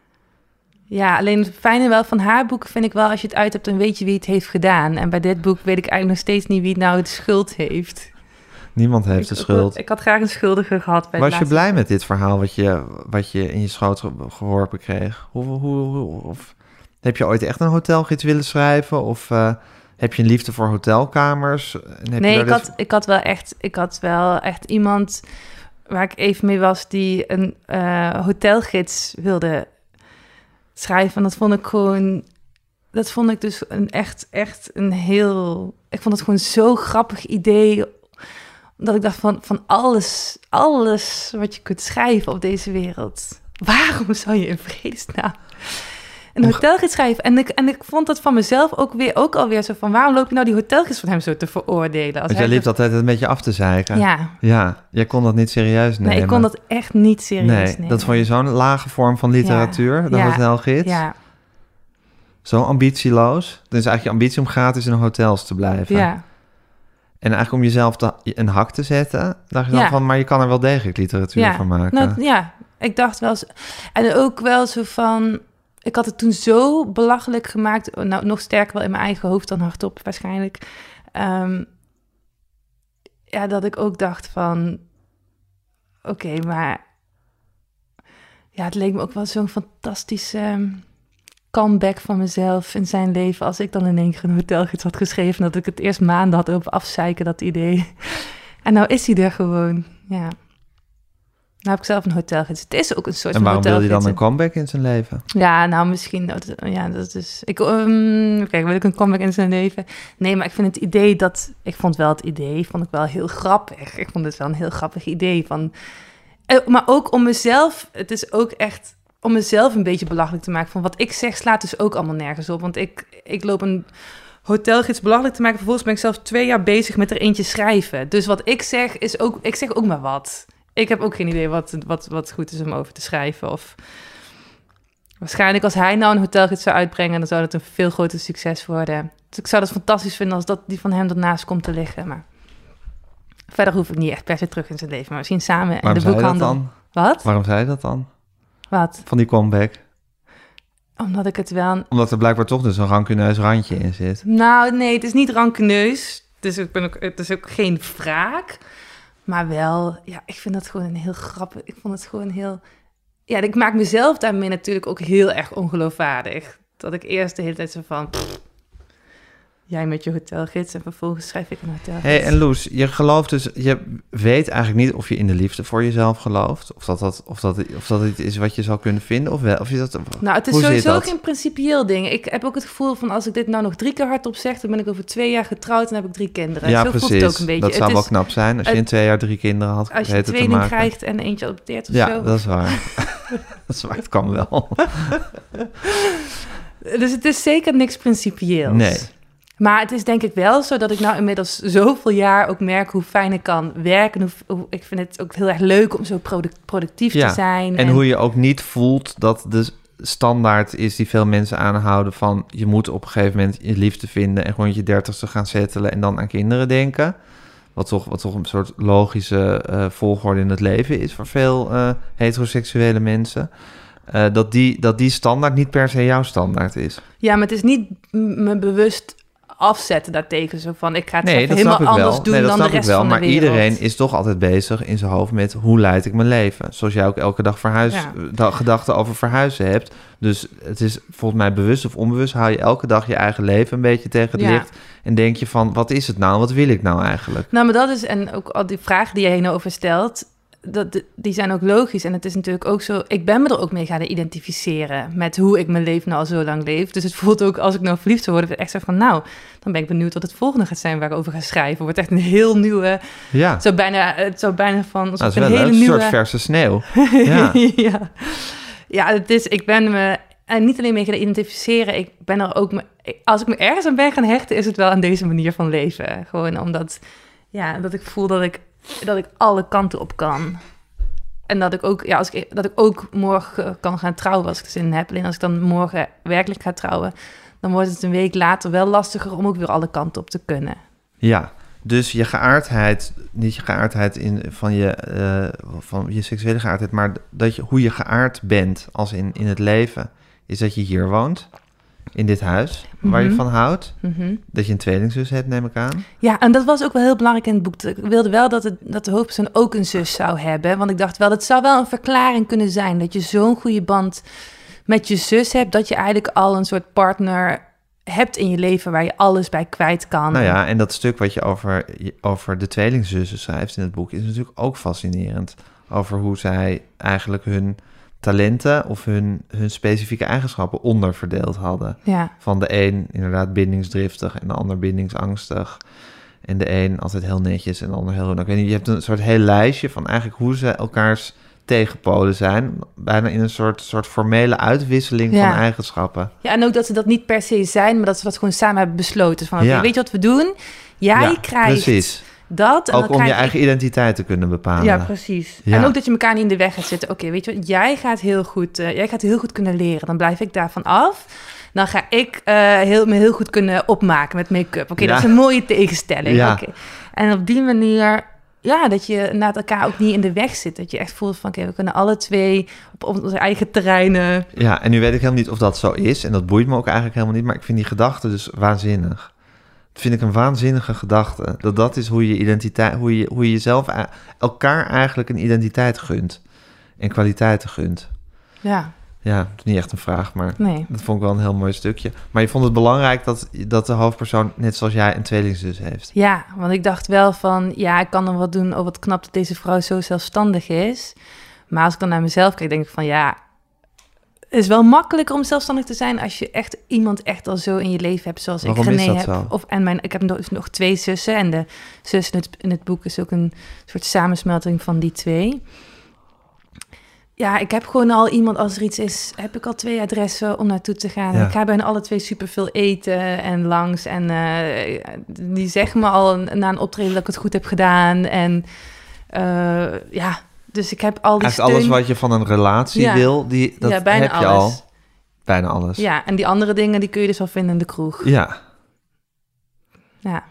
Ja, alleen het fijne wel van haar boek vind ik wel... als je het uit hebt, dan weet je wie het heeft gedaan. En bij dit boek weet ik eigenlijk nog steeds niet... wie het nou de schuld heeft. Niemand heeft de ik, schuld. Ik, ik had graag een schuldige gehad. Bij Was het je laatste blij met dit verhaal wat je, wat je in je schoot ge- geworpen kreeg? Hoe, hoe, hoe, of heb je ooit echt een hotelgids willen schrijven? Of uh, heb je een liefde voor hotelkamers? En heb Nee, je ik daar had, ik, had wel echt, ik had wel echt iemand waar ik even mee was... die een uh, hotelgids wilde schrijven. En dat vond ik gewoon... Dat vond ik dus een echt, echt een heel... Ik vond het gewoon zo'n grappig idee... dat ik dacht van, van alles, alles wat je kunt schrijven op deze wereld... waarom zou je in vredesnaam een hotelgids schrijven? En ik, en ik vond dat van mezelf ook weer ook alweer zo van... waarom loop je nou die hotelgids van hem zo te veroordelen? Als Want hij jij liep dat- altijd een beetje af te zeiken. Ja, Ja, jij kon dat niet serieus nemen. nee, ik kon dat echt niet serieus Nee, nemen. dat vond je zo'n lage vorm van literatuur, de Ja. hotelgids. Ja, Zo ambitieloos. Het is eigenlijk je ambitie om gratis in hotels te blijven. ja, En eigenlijk om jezelf te, een hak te zetten, dacht je dan Ja. van... maar je kan er wel degelijk literatuur ja. van maken. Nou, ja, ik dacht wel zo... En ook wel zo van... Ik had het toen zo belachelijk gemaakt... Nou, nog sterker wel in mijn eigen hoofd dan hardop waarschijnlijk. Um, ja, dat ik ook dacht van... Oké, okay, maar... Ja, het leek me ook wel zo'n fantastische... Um, comeback van mezelf in zijn leven... als ik dan in één keer een hotelgids had geschreven... dat ik het eerst maanden had over afzeiken, dat idee. En nou is hij er gewoon, ja. Nou heb ik zelf een hotelgids. Het is ook een soort En van waarom wil je hotelgids. dan een comeback in zijn leven? Ja, nou misschien... Dat, ja, dat is... Ik, um, kijk, wil ik een comeback in zijn leven? Nee, maar ik vind het idee dat... Ik vond wel het idee, vond ik wel heel grappig. Ik vond het wel een heel grappig idee van... Uh, maar ook om mezelf... Het is ook echt... om mezelf een beetje belachelijk te maken... van wat ik zeg slaat dus ook allemaal nergens op. Want ik, ik loop een hotelgids belachelijk te maken... vervolgens ben ik zelf twee jaar bezig met er eentje schrijven. Dus wat ik zeg is ook... Ik zeg ook maar wat. Ik heb ook geen idee wat, wat, wat goed is om over te schrijven. Of waarschijnlijk als hij nou een hotelgids zou uitbrengen... dan zou dat een veel groter succes worden. Dus ik zou dat fantastisch vinden... als dat die van hem ernaast komt te liggen. Maar verder hoef ik niet echt per se terug in zijn leven. Maar misschien samen in Waarom de zei je dat boekhandel. dan? Wat? Waarom zei je dat dan? Wat? Van die comeback? Omdat ik het wel... Omdat er blijkbaar toch dus een rancuneus randje in zit. Nou, nee, het is niet rancuneus. Dus ik ben ook, het is ook geen wraak. Maar wel, ja, ik vind dat gewoon een heel grappig... Ik vond het gewoon heel... Ja, ik maak mezelf daarmee natuurlijk ook heel erg ongeloofwaardig. Dat ik eerst de hele tijd zo van... Pff, Jij met je hotelgids en vervolgens schrijf ik een hotelgids. Hey, en Loes, je gelooft dus, je weet eigenlijk niet of je in de liefde voor jezelf gelooft. Of dat, dat, of dat, of dat iets is wat je zou kunnen vinden. Of wel, of is dat, nou, het is hoe sowieso zit dat? geen principieel ding. Ik heb ook het gevoel van als ik dit nou nog drie keer hardop zeg, dan ben ik over twee jaar getrouwd en heb ik drie kinderen. Ja, Zo precies. voelt het ook een beetje. Dat Het zou is, wel knap zijn als je het, in twee jaar drie kinderen had als je weten te tweeling maken. krijgt en eentje adopteert of ja, zo. dat is waar. dat is waar, het kan wel. Dus het is zeker niks principieels. Nee. Maar het is denk ik wel zo dat ik nou inmiddels zoveel jaar ook merk hoe fijn ik kan werken. Hoe, hoe, ik vind het ook heel erg leuk om zo product, productief Ja, te zijn. En, en hoe je ook niet voelt dat de standaard is die veel mensen aanhouden van je moet op een gegeven moment je liefde vinden en gewoon je dertigste gaan settelen en dan aan kinderen denken. Wat toch, wat toch een soort logische uh, volgorde in het leven is voor veel uh, heteroseksuele mensen. Uh, dat, die, dat die standaard niet per se jouw standaard is. Ja, maar het is niet m- me bewust afzetten daartegen. Zo van, ik ga het nee, even dat helemaal snap ik wel. anders doen nee, dat dan de snap rest ik wel, van de maar wereld. iedereen is toch altijd bezig in zijn hoofd met hoe leid ik mijn leven. Zoals jij ook elke dag verhuis, Ja. da- gedachten over verhuizen hebt. Dus het is volgens mij bewust of onbewust hou je elke dag je eigen leven een beetje tegen het Ja. licht. En denk je van, wat is het nou? Wat wil ik nou eigenlijk? Nou, maar dat is, en ook al die vragen die jij hierover stelt, dat, die zijn ook logisch. En het is natuurlijk ook zo, ik ben me er ook mee gaan identificeren met hoe ik mijn leven nou al zo lang leef. Dus het voelt ook, als ik nou verliefd zou worden, echt zo van, nou, dan ben ik benieuwd wat het volgende gaat zijn waar ik over ga schrijven. Het wordt echt een heel nieuwe, Ja, het zou bijna, het zou bijna van, nou, alsof dat is een wel hele leuk. Een nieuwe... soort verse sneeuw. Ja. ja. ja, het is, ik ben me en niet alleen mee gaan identificeren, ik ben er ook, me, als ik me ergens aan ben gaan hechten, is het wel aan deze manier van leven. Gewoon omdat, ja, dat ik voel dat ik, dat ik alle kanten op kan. En dat ik ook, ja, als ik, dat ik ook morgen kan gaan trouwen als ik er zin in heb. Alleen als ik dan morgen werkelijk ga trouwen, dan wordt het een week later wel lastiger om ook weer alle kanten op te kunnen. Ja, dus je geaardheid, niet je geaardheid in, van, je, uh, van je seksuele geaardheid, maar dat je, hoe je geaard bent als in, in het leven, is dat je hier woont, in dit huis, waar Mhm. je van houdt. Mm-hmm. Dat je een tweelingzus hebt, neem ik aan. Ja, en dat was ook wel heel belangrijk in het boek. Ik wilde wel dat, het, dat de hoofdpersoon ook een zus zou hebben. Want ik dacht wel, het zou wel een verklaring kunnen zijn dat je zo'n goede band met je zus hebt, dat je eigenlijk al een soort partner hebt in je leven waar je alles bij kwijt kan. Nou ja, en dat stuk wat je over, over de tweelingzussen schrijft in het boek is natuurlijk ook fascinerend. Over hoe zij eigenlijk hun talenten of hun, hun specifieke eigenschappen onderverdeeld hadden. Ja. Van de een inderdaad bindingsdriftig en de ander bindingsangstig. En de een altijd heel netjes en de ander heel... Ik weet niet, je hebt een soort heel lijstje van eigenlijk hoe ze elkaars tegenpolen zijn. Bijna in een soort, soort formele uitwisseling Ja. van eigenschappen. Ja, en ook dat ze dat niet per se zijn, maar dat ze dat gewoon samen hebben besloten. Van, oké, Ja. weet je wat we doen? Jij Ja, krijgt precies. dat. En Ook dan om je krijg eigen ik... identiteit te kunnen bepalen. Ja, precies. Ja. En ook dat je elkaar niet in de weg gaat zitten. Oké, weet je wat? Jij gaat heel goed, uh, jij gaat heel goed kunnen leren. Dan blijf ik daarvan af. Dan ga ik uh, heel, me heel goed kunnen opmaken met make-up. Oké, Ja. dat is een mooie tegenstelling. Ja. Oké. En op die manier, ja, dat je na elkaar ook niet in de weg zit. Dat je echt voelt van, oké, we kunnen alle twee op, op onze eigen terreinen. Ja, en nu weet ik helemaal niet of dat zo is. En dat boeit me ook eigenlijk helemaal niet. Maar ik vind die gedachte dus waanzinnig. Dat vind ik een waanzinnige gedachte. Dat dat is hoe je identiteit, hoe je, hoe je jezelf a- elkaar eigenlijk een identiteit gunt. En kwaliteiten gunt. Ja, Ja, dat is niet echt een vraag, maar nee. dat vond ik wel een heel mooi stukje. Maar je vond het belangrijk dat, dat de hoofdpersoon, net zoals jij, een tweelingzus heeft. Ja, want ik dacht wel van, ja, ik kan er wat doen. Oh, wat knap dat deze vrouw zo zelfstandig is. Maar als ik dan naar mezelf kijk, denk ik van, ja, het is wel makkelijker om zelfstandig te zijn als je echt iemand echt al zo in je leven hebt zoals Waarom ik is René dat heb. zo? Of, en mijn, ik heb nog, nog twee zussen en de zus in het, in het boek is ook een soort samensmelting van die twee. Ja, ik heb gewoon al iemand, als er iets is, heb ik al twee adressen om naartoe te gaan. Ja. Ik ga bijna alle twee superveel eten en langs. En uh, die zeggen me al na een optreden dat ik het goed heb gedaan. En uh, ja, dus ik heb al die Eigenlijk steun. alles wat je van een relatie Ja. wil, die, dat ja, bijna heb je alles. al. Bijna alles. Ja, en die andere dingen, die kun je dus wel vinden in de kroeg. Ja. Ja.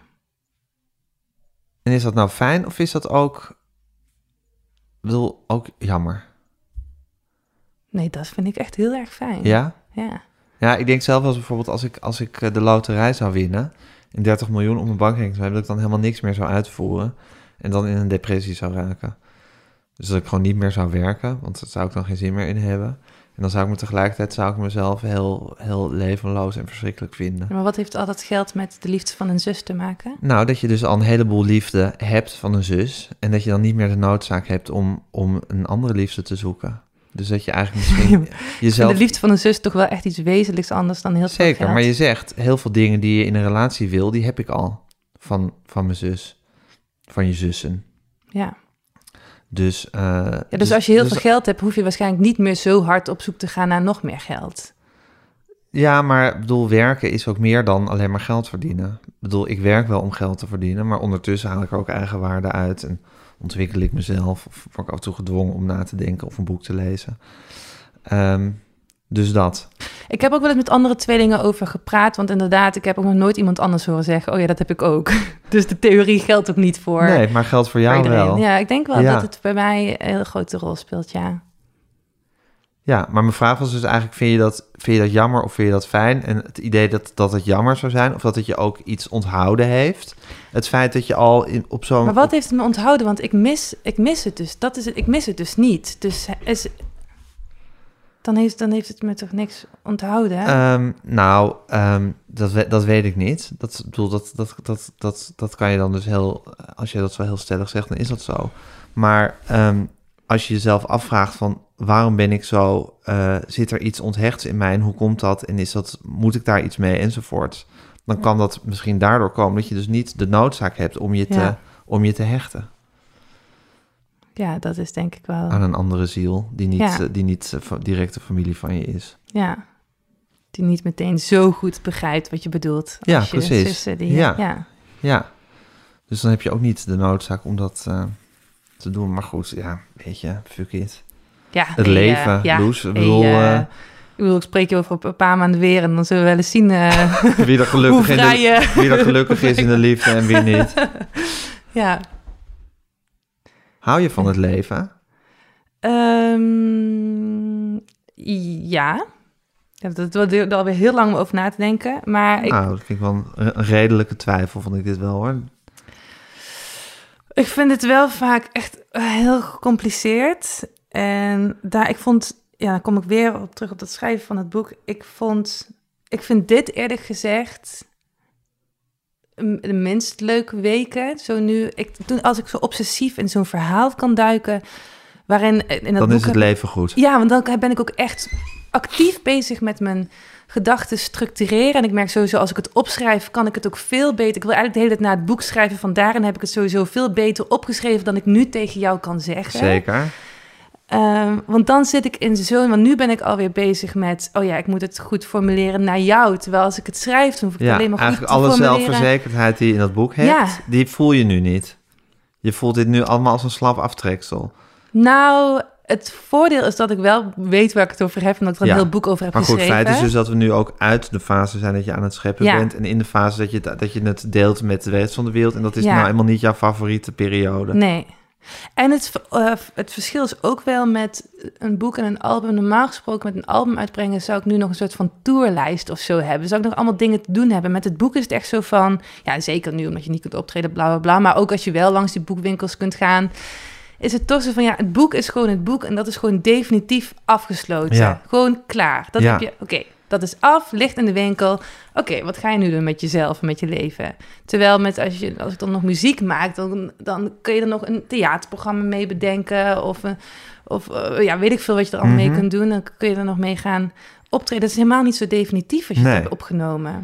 En is dat nou fijn of is dat ook, ik bedoel, ook jammer? Nee, dat vind ik echt heel erg fijn. Ja? Ja. Ja, ik denk zelf als bijvoorbeeld als ik, als ik eh, de loterij zou winnen, in dertig miljoen op mijn bankrekening zou hebben, dat ik dan helemaal niks meer zou uitvoeren en dan in een depressie zou raken. Dus dat ik gewoon niet meer zou werken, want daar zou ik dan geen zin meer in hebben. En dan zou ik me tegelijkertijd zou ik mezelf heel, heel levenloos en verschrikkelijk vinden. Maar wat heeft al dat geld met de liefde van een zus te maken? Nou, dat je dus al een heleboel liefde hebt van een zus. En dat je dan niet meer de noodzaak hebt om, om een andere liefde te zoeken. Dus dat je eigenlijk misschien jezelf... De liefde van een zus is toch wel echt iets wezenlijks anders dan heel veel Zeker, geld. maar je zegt, heel veel dingen die je in een relatie wil, die heb ik al van, van mijn zus. Van je zussen. Ja. Dus, uh, ja, dus, dus als je heel dus, veel geld hebt, hoef je waarschijnlijk niet meer zo hard op zoek te gaan naar nog meer geld. Ja, maar ik bedoel, werken is ook meer dan alleen maar geld verdienen. Ik bedoel, ik werk wel om geld te verdienen, maar ondertussen haal ik er ook eigen waarde uit en ontwikkel ik mezelf. Of word ik af en toe gedwongen om na te denken of een boek te lezen. Um, dus dat. Ik heb ook wel eens met andere tweelingen over gepraat, want inderdaad, ik heb ook nog nooit iemand anders horen zeggen, oh ja, dat heb ik ook. Dus de theorie geldt ook niet voor... Nee, maar geldt voor jou voor wel. Ja, ik denk wel ja. dat het bij mij een hele grote rol speelt, ja. Ja, maar mijn vraag was dus eigenlijk, vind je dat, vind je dat jammer of vind je dat fijn? En het idee dat, dat het jammer zou zijn, of dat het je ook iets onthouden heeft. Het feit dat je al in, op zo'n... Maar wat op... heeft het me onthouden? Want ik mis, ik mis het dus. Dat is het, ik mis het dus niet. Dus is... Dan heeft, dan heeft het me toch niks onthouden? Um, nou, um, dat, we, dat weet ik niet. Dat, bedoel, dat, dat, dat, dat, dat kan je dan dus heel... Als je dat zo heel stellig zegt, dan is dat zo. Maar um, als je jezelf afvraagt van... waarom ben ik zo... Uh, zit er iets onthechts in mij en hoe komt dat? En is dat, moet ik daar iets mee enzovoort? Dan kan dat misschien daardoor komen... dat je dus niet de noodzaak hebt om je te, ja. om je te hechten. Ja, dat is denk ik wel... Aan een andere ziel, die niet, ja. uh, die niet uh, directe familie van je is. Ja, die niet meteen zo goed begrijpt wat je bedoelt. Ja, als je precies. Zussen die, ja. Ja. ja, dus dan heb je ook niet de noodzaak om dat uh, te doen. Maar goed, ja, weet je, fuck it. Ja, het nee, leven, uh, ja, Loes. Ik bedoel... Hey, uh, uh, ik bedoel, ik spreek je over een paar maanden weer... en dan zullen we wel eens zien uh, wie er gelukkig, in de, wie er gelukkig is in de liefde en wie niet. Ja. Hou je van het leven? Um, ja. ja. Dat was alweer heel lang om over na te denken. Maar ik, nou, dat vind ik wel een, een redelijke twijfel, vond ik dit wel, hoor. Ik vind het wel vaak echt heel gecompliceerd. En daar, ik vond... Ja, dan kom ik weer op terug op het schrijven van het boek. Ik vond... Ik vind dit eerlijk gezegd... de minst leuke weken. Zo nu... Ik, toen, als ik zo obsessief in zo'n verhaal kan duiken... waarin... In dat dan boek is het leven goed. Ja, want dan ben ik ook echt actief bezig met mijn gedachten structureren. En ik merk sowieso, als ik het opschrijf, kan ik het ook veel beter. Ik wil eigenlijk de hele tijd naar het boek schrijven. Van daarin heb ik het sowieso veel beter opgeschreven dan ik nu tegen jou kan zeggen. Zeker. Um, want dan zit ik in zo'n... Want nu ben ik alweer bezig met... Oh ja, ik moet het goed formuleren naar jou. Terwijl als ik het schrijf, dan hoef ik ja, het alleen maar goed te formuleren. formuleren. Alle zelfverzekerdheid die je in dat boek hebt, ja. die voel je nu niet. Je voelt dit nu allemaal als een slap aftreksel. Nou, het voordeel is dat ik wel weet waar ik het over heb... en dat ik er een ja. heel boek over heb maar goed, geschreven. Maar goed, feit is dus dat we nu ook uit de fase zijn dat je aan het scheppen ja. bent... en in de fase dat je, dat je het deelt met de rest van de wereld... en dat is ja. nou helemaal niet jouw favoriete periode. Nee. En het, uh, het verschil is ook wel met een boek en een album. Normaal gesproken met een album uitbrengen... zou ik nu nog een soort van tourlijst of zo hebben. Zou ik nog allemaal dingen te doen hebben. Met het boek is het echt zo van... Ja, zeker nu omdat je niet kunt optreden, bla, bla, bla. Maar ook als je wel langs die boekwinkels kunt gaan... is het toch zo van, ja, het boek is gewoon het boek... en dat is gewoon definitief afgesloten. Ja. Gewoon klaar. Dat ja. heb je, oké, okay, dat is af, ligt in de winkel. Oké, okay, wat ga je nu doen met jezelf en met je leven? Terwijl met, als, je, als ik dan nog muziek maak... dan, dan kun je er nog een theaterprogramma mee bedenken... of, of uh, ja, weet ik veel wat je er allemaal mm-hmm. mee kunt doen... dan kun je er nog mee gaan optreden. Dat is helemaal niet zo definitief als je nee. het hebt opgenomen.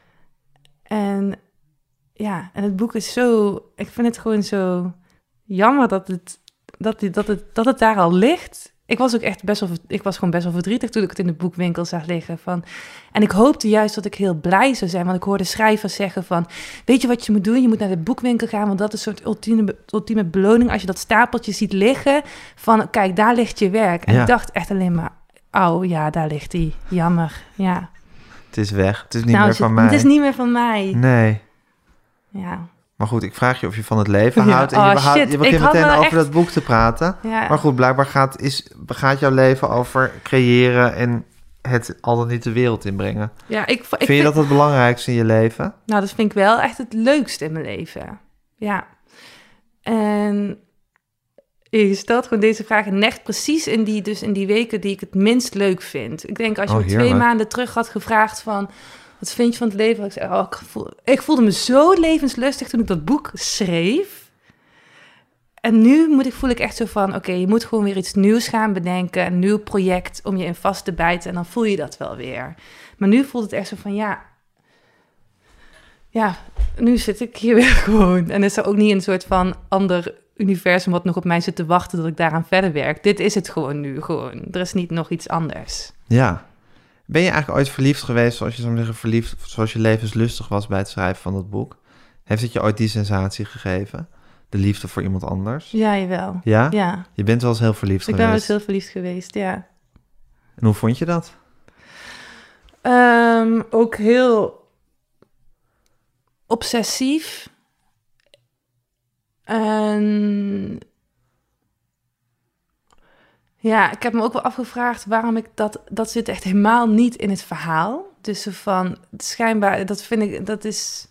En ja, en het boek is zo... Ik vind het gewoon zo... jammer dat het, dat, dat, het, dat het daar al ligt. Ik was ook echt best wel, ik was gewoon best wel verdrietig toen ik het in de boekwinkel zag liggen. Van, en ik hoopte juist dat ik heel blij zou zijn, want ik hoorde schrijvers zeggen van, weet je wat je moet doen? Je moet naar de boekwinkel gaan, want dat is een soort ultieme, ultieme beloning als je dat stapeltje ziet liggen. Van, kijk, daar ligt je werk. En ja. ik dacht echt alleen maar, oh ja, daar ligt die. Jammer, ja. Het is weg. Het is niet nou, meer het, van mij. Het is niet meer van mij. Nee. Ja. Maar goed, ik vraag je of je van het leven ja. houdt. En oh, je, behoud, shit. je begint meteen over echt... dat boek te praten. Ja. Maar goed, blijkbaar gaat, is, gaat jouw leven over creëren... en het al dan niet de wereld inbrengen. Ja, ik, ik vind je vind... dat het belangrijkste in je leven? Nou, dat vind ik wel echt het leukste in mijn leven. Ja. En Je stelt gewoon deze vragen net precies in die, dus in die weken die ik het minst leuk vind. Ik denk als je Oh, me twee heerlijk. maanden terug had gevraagd van... wat vind je van het leven? Ik, zei, oh, ik, voel, ik voelde me zo levenslustig toen ik dat boek schreef. En nu moet ik, voel ik echt zo van... oké, okay, je moet gewoon weer iets nieuws gaan bedenken. Een nieuw project om je in vast te bijten. En dan voel je dat wel weer. Maar nu voelt het echt zo van ja... Ja, nu zit ik hier weer gewoon. En is er ook niet een soort van ander universum wat nog op mij zit te wachten dat ik daaraan verder werk. Dit is het gewoon nu, gewoon. Er is niet nog iets anders. Ja. Ben je eigenlijk ooit verliefd geweest, zoals je zou zeggen, verliefd, zoals je levenslustig was bij het schrijven van dat boek? Heeft het je ooit die sensatie gegeven? De liefde voor iemand anders? Ja, jawel. Ja? Ja. Je bent wel eens heel verliefd Ik ben wel geweest. eens heel verliefd geweest, ja. En hoe vond je dat? Um, ook heel obsessief. En ja, ik heb me ook wel afgevraagd waarom ik dat... Dat zit echt helemaal niet in het verhaal. Dus zo van, schijnbaar, dat vind ik, dat is...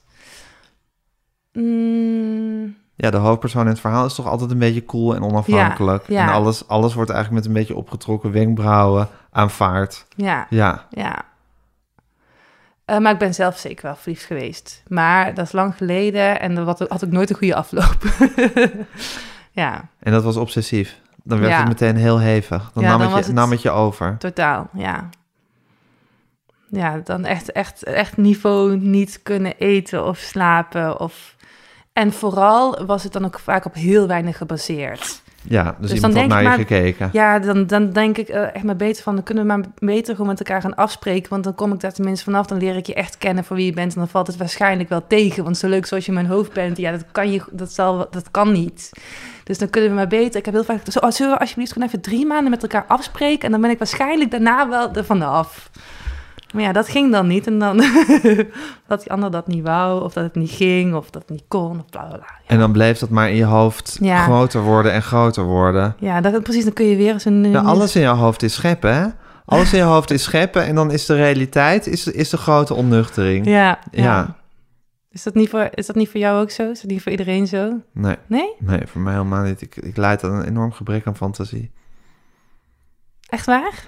Mm, Ja, de hoofdpersoon in het verhaal is toch altijd een beetje cool en onafhankelijk. Ja, ja. En alles, alles wordt eigenlijk met een beetje opgetrokken wenkbrauwen aanvaard. ja, Ja, ja. Uh, maar ik ben zelf zeker wel verliefd geweest. Maar dat is lang geleden en dat had ik nooit een goede afloop. Ja, en dat was obsessief. Dan werd Ja. het meteen heel hevig. Dan, Ja, nam, dan het was je, het- nam het je over. totaal, ja. Ja, dan echt, echt, echt niveau niet kunnen eten of slapen. Of... En vooral was het dan ook vaak op heel weinig gebaseerd. Ja, dus, Dus iemand dan had denk naar ik je maar- gekeken. Ja, dan, dan denk ik uh, echt maar beter van... dan kunnen we maar beter gewoon met elkaar gaan afspreken... want dan kom ik daar tenminste vanaf... dan leer ik je echt kennen voor wie je bent... en dan valt het waarschijnlijk wel tegen. Want zo leuk zoals je in mijn hoofd bent... ja, dat kan, je, dat zal, dat kan niet. Dus dan kunnen we maar beter... Ik heb heel vaak... Zo, oh, zullen we alsjeblieft gewoon even drie maanden met elkaar afspreken... en dan ben ik waarschijnlijk daarna wel er vanaf. Maar ja, dat ging dan niet. En dan dat die ander dat niet wou... of dat het niet ging... of dat het niet kon... of bla bla bla. Ja. En dan bleef dat maar in je hoofd Ja. groter worden en groter worden. Ja, dat, precies. Dan kun je weer eens een... Ja, alles in je hoofd is scheppen, hè? Alles in je hoofd is scheppen en dan is de realiteit is, is de grote onnuchtering. Ja, ja. Ja. Is dat, niet voor, is dat niet voor jou ook zo? Is dat niet voor iedereen zo? Nee, Nee? nee, voor mij helemaal niet. Ik, ik leid aan een enorm gebrek aan fantasie. Echt waar?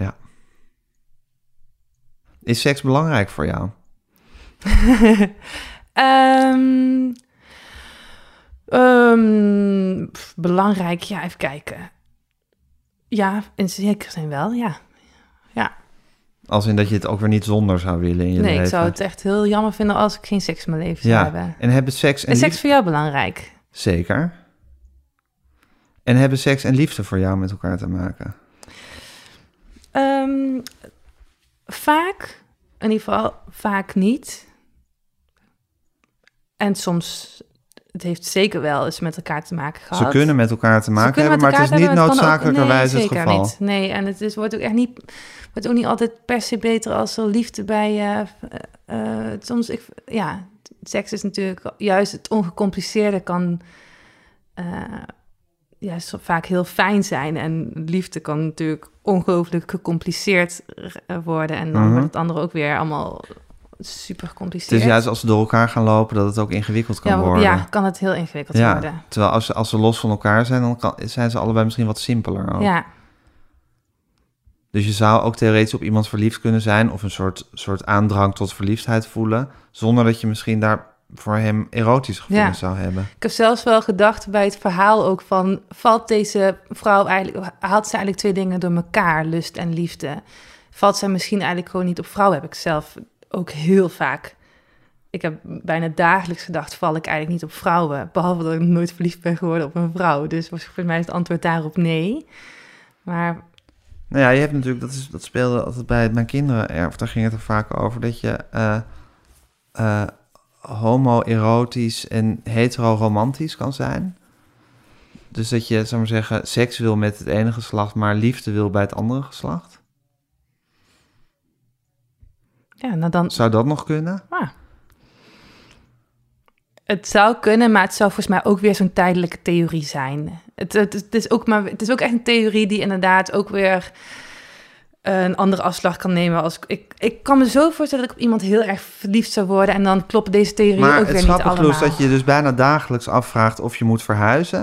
Is seks belangrijk voor jou? um, um, pff, belangrijk, ja, even kijken. Ja, in zekere zin wel, ja. Ja. Als in dat je het ook weer niet zonder zou willen in je Nee, leven. ik zou het echt heel jammer vinden als ik geen seks in mijn leven zou Ja, hebben. en hebben seks en Is seks liefde... voor jou belangrijk? Zeker. En hebben seks en liefde voor jou met elkaar te maken? Um, vaak, in ieder geval vaak niet. En soms, het heeft zeker wel eens met elkaar te maken gehad. Ze kunnen met elkaar te Ze maken kunnen hebben, maar met het is elkaar niet hebben, het kan ook- noodzakelijkerwijze nee, het zeker geval. Niet. Nee, en het is, wordt ook echt niet, wordt ook niet altijd per se beter als er liefde bij je. Uh, uh, soms, ik, ja, seks is natuurlijk juist het ongecompliceerde kan uh, juist vaak heel fijn zijn. En liefde kan natuurlijk ongelooflijk gecompliceerd worden. En dan Mhm. wordt het andere ook weer allemaal super Het gecompliceerd. is juist als ze door elkaar gaan lopen dat het ook ingewikkeld kan ja, worden. ja, kan het heel ingewikkeld Ja, worden. terwijl als ze, als ze los van elkaar zijn, dan kan, zijn ze allebei misschien wat simpeler ook. Ja. Dus je zou ook theoretisch op iemand verliefd kunnen zijn... of een soort, soort aandrang tot verliefdheid voelen... zonder dat je misschien daar voor hem erotische gevoelens Ja. zou hebben. Ik heb zelfs wel gedacht bij het verhaal ook van... valt deze vrouw eigenlijk... haalt ze eigenlijk twee dingen door elkaar, lust en liefde? Valt zij misschien eigenlijk gewoon niet op vrouw? Heb ik zelf ook heel vaak... Ik heb bijna dagelijks gedacht, val ik eigenlijk niet op vrouwen? Behalve dat ik nooit verliefd ben geworden op een vrouw. Dus was voor mij het antwoord daarop nee. Maar Nou ja, je hebt natuurlijk... dat, is, dat speelde altijd bij mijn kinderen erg. Daar ging het er vaak over dat je... Uh, uh, homo-erotisch en hetero-romantisch kan zijn. Dus dat je, zou maar zeggen, seks wil met het ene geslacht... maar liefde wil bij het andere geslacht. ja, nou dan... Zou dat nog kunnen? Ah. Het zou kunnen, maar het zou volgens mij ook weer zo'n tijdelijke theorie zijn. Het, het, het, is ook maar, het is ook echt een theorie die inderdaad ook weer uh, een andere afslag kan nemen. Als, ik, ik kan me zo voorstellen dat ik op iemand heel erg verliefd zou worden... en dan kloppen deze theorieën Maar ook het weer niet grappige allemaal. is dat je dus bijna dagelijks afvraagt of je moet verhuizen...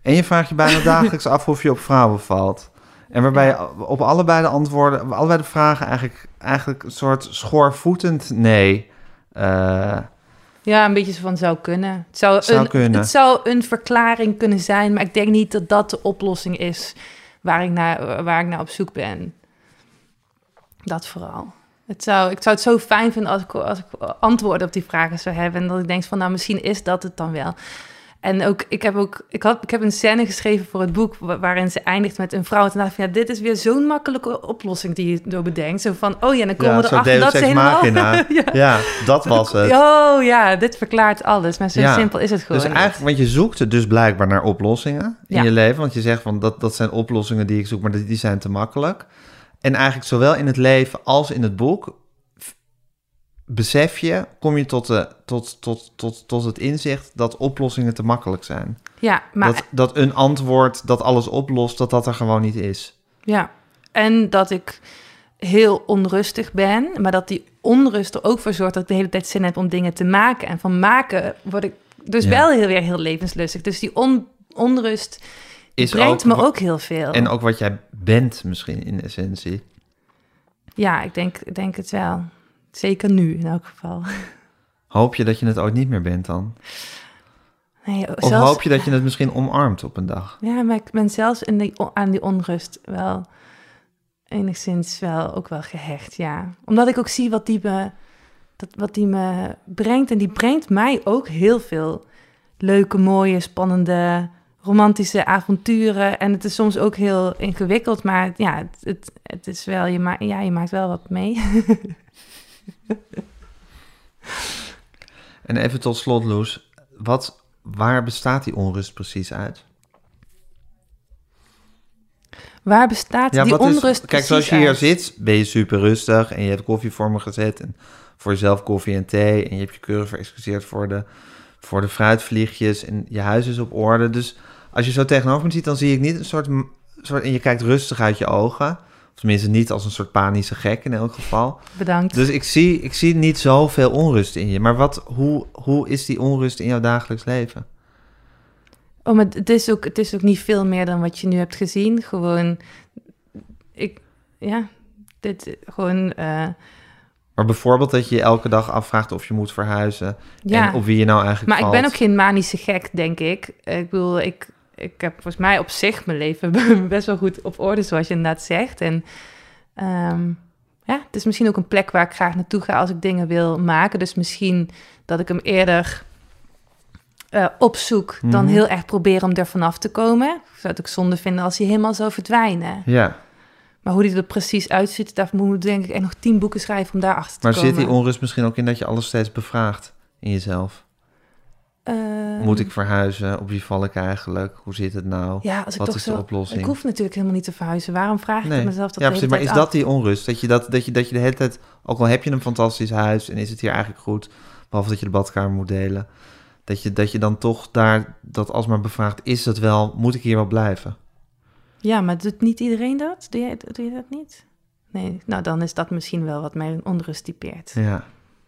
En je vraagt je bijna dagelijks af of je op vrouwen valt. En waarbij Ja. je op allebei de antwoorden, op allebei de vragen eigenlijk, eigenlijk een soort schoorvoetend nee. Uh, Ja, een beetje zo van zou kunnen. Het zou, Zou een, kunnen. Het zou een verklaring kunnen zijn, maar ik denk niet dat dat de oplossing is waar ik naar, waar ik naar op zoek ben. Dat vooral. Het zou, ik zou het zo fijn vinden als ik, als ik antwoorden op die vragen zou hebben. En dat ik denk van, nou, misschien is dat het dan wel. En ook, ik heb ook, ik had, ik heb een scène geschreven voor het boek waarin ze eindigt met een vrouw. En toen dacht ik van, ja, dit is weer zo'n makkelijke oplossing die je door bedenkt. Zo van, oh ja, dan komen ja, we erachter dat ze Deus Ex helemaal... Machina. ja. ja, dat was het. Oh ja, dit verklaart alles. Maar zo ja. simpel is het gewoon. Dus eigenlijk, want je zoekt dus blijkbaar naar oplossingen in Ja. je leven. Want je zegt van, dat, dat zijn oplossingen die ik zoek, maar die, die zijn te makkelijk. En eigenlijk zowel in het leven als in het boek besef je, kom je tot, de, tot, tot, tot, tot het inzicht dat oplossingen te makkelijk zijn. Ja, maar... Dat, dat een antwoord dat alles oplost, dat dat er gewoon niet is. Ja, en dat ik heel onrustig ben, maar dat die onrust er ook voor zorgt dat ik de hele tijd zin heb om dingen te maken. En van maken word ik dus Ja. wel heel weer heel levenslustig. Dus die on, onrust Is brengt ook, me ook heel veel. En ook wat jij bent misschien in essentie. Ja, ik denk, ik denk het wel. Zeker nu in elk geval. Hoop je dat je het ooit niet meer bent dan? Nee, Of zelfs, hoop je dat je het misschien omarmt op een dag? Ja, maar ik ben zelfs in die, aan die onrust wel enigszins wel ook wel gehecht, ja. Omdat ik ook zie wat die me, dat, wat die me brengt. En die brengt mij ook heel veel leuke, mooie, spannende, romantische avonturen. En het is soms ook heel ingewikkeld, maar ja, het, het, het is wel, je, ma- ja, je maakt wel wat mee. En even tot slot, Loes. Wat, waar bestaat die onrust precies uit? Waar bestaat die wat is- onrust Kijk, precies zoals je hier uit? zit, ben je super rustig en je hebt koffie voor me gezet en voor jezelf koffie en thee en je hebt je keurig verexcuseerd voor de, voor de fruitvliegjes en je huis is op orde. Dus als je zo tegenover me ziet, dan zie ik niet een soort, soort... En je kijkt rustig uit je ogen. Of tenminste niet als een soort panische gek in elk geval. Bedankt. Dus ik zie, ik zie niet zoveel onrust in je. Maar wat, hoe, hoe is die onrust in jouw dagelijks leven? Oh, maar het is, ook, het is ook niet veel meer dan wat je nu hebt gezien. Gewoon, ik, ja, dit, gewoon, uh, Maar bijvoorbeeld dat je je elke dag afvraagt of je moet verhuizen. ja. En op wie je nou eigenlijk Maar valt. ik ben ook geen manische gek, denk ik. Ik bedoel, ik, ik heb volgens mij op zich mijn leven best wel goed op orde, zoals je inderdaad zegt. En um, ja, het is misschien ook een plek waar ik graag naartoe ga als ik dingen wil maken. Dus misschien dat ik hem eerder uh, opzoek dan Mm-hmm. heel erg probeer om er vanaf te komen. Ik zou het ook zonde vinden als hij helemaal zou verdwijnen. Ja, Maar hoe die er precies uitziet, daar moet ik denk ik echt nog tien boeken schrijven om daar achter te maar komen. zit die onrust misschien ook in dat je alles steeds bevraagt in jezelf? Uh, Moet ik verhuizen? Op wie val ik eigenlijk? Hoe zit het nou? Ja, als ik Wat toch is zo, de oplossing? Ik hoef natuurlijk helemaal niet te verhuizen. Waarom vraag ik Nee. mezelf dat Ja, de hele precies. Maar is tijd dat af? die onrust? Dat je, dat, dat, je, dat je de hele tijd, ook al heb je een fantastisch huis en is het hier eigenlijk goed, behalve dat je de badkamer moet delen, dat je, dat je dan toch daar dat alsmaar bevraagt, is het wel, moet ik hier wel blijven? Ja, maar doet niet iedereen dat? Doe je, doe je dat niet? Nee, nou dan is dat misschien wel wat mij onrust typeert. Ja.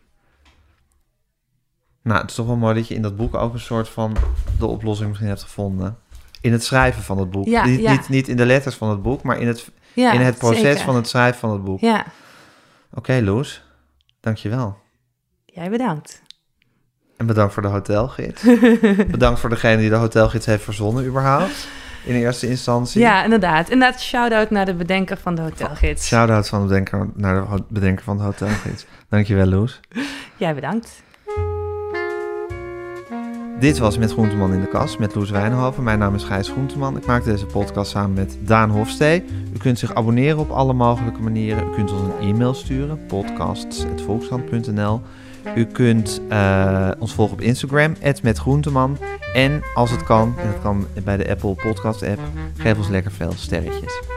Nou, het is toch wel mooi dat je in dat boek ook een soort van de oplossing misschien hebt gevonden. In het schrijven van het boek. Ja, niet, ja. Niet, niet in de letters van het boek, maar in het, Ja, in het proces zeker. van het schrijven van het boek. Ja, Oké, okay, Loes. Dank je wel. jij bedankt. En bedankt voor de hotelgids. Bedankt voor degene die de hotelgids heeft verzonnen überhaupt. In eerste instantie. Ja, inderdaad. Inderdaad, shout-out naar de bedenker van de hotelgids. Shout-out van de bedenker naar de ho- bedenker van de hotelgids. Dank je wel, Loes. Jij bedankt. Dit was Met Groenteman in de Kast met Loes Wijnhoven. Mijn naam is Gijs Groenteman. Ik maak deze podcast samen met Daan Hofstee. U kunt zich abonneren op alle mogelijke manieren. U kunt ons een e-mail sturen, podcasts apenstaartje volkskrant punt n l. U kunt uh, ons volgen op Instagram, at metgroenteman. En als het kan, en dat kan bij de Apple Podcast app, geef ons lekker veel sterretjes.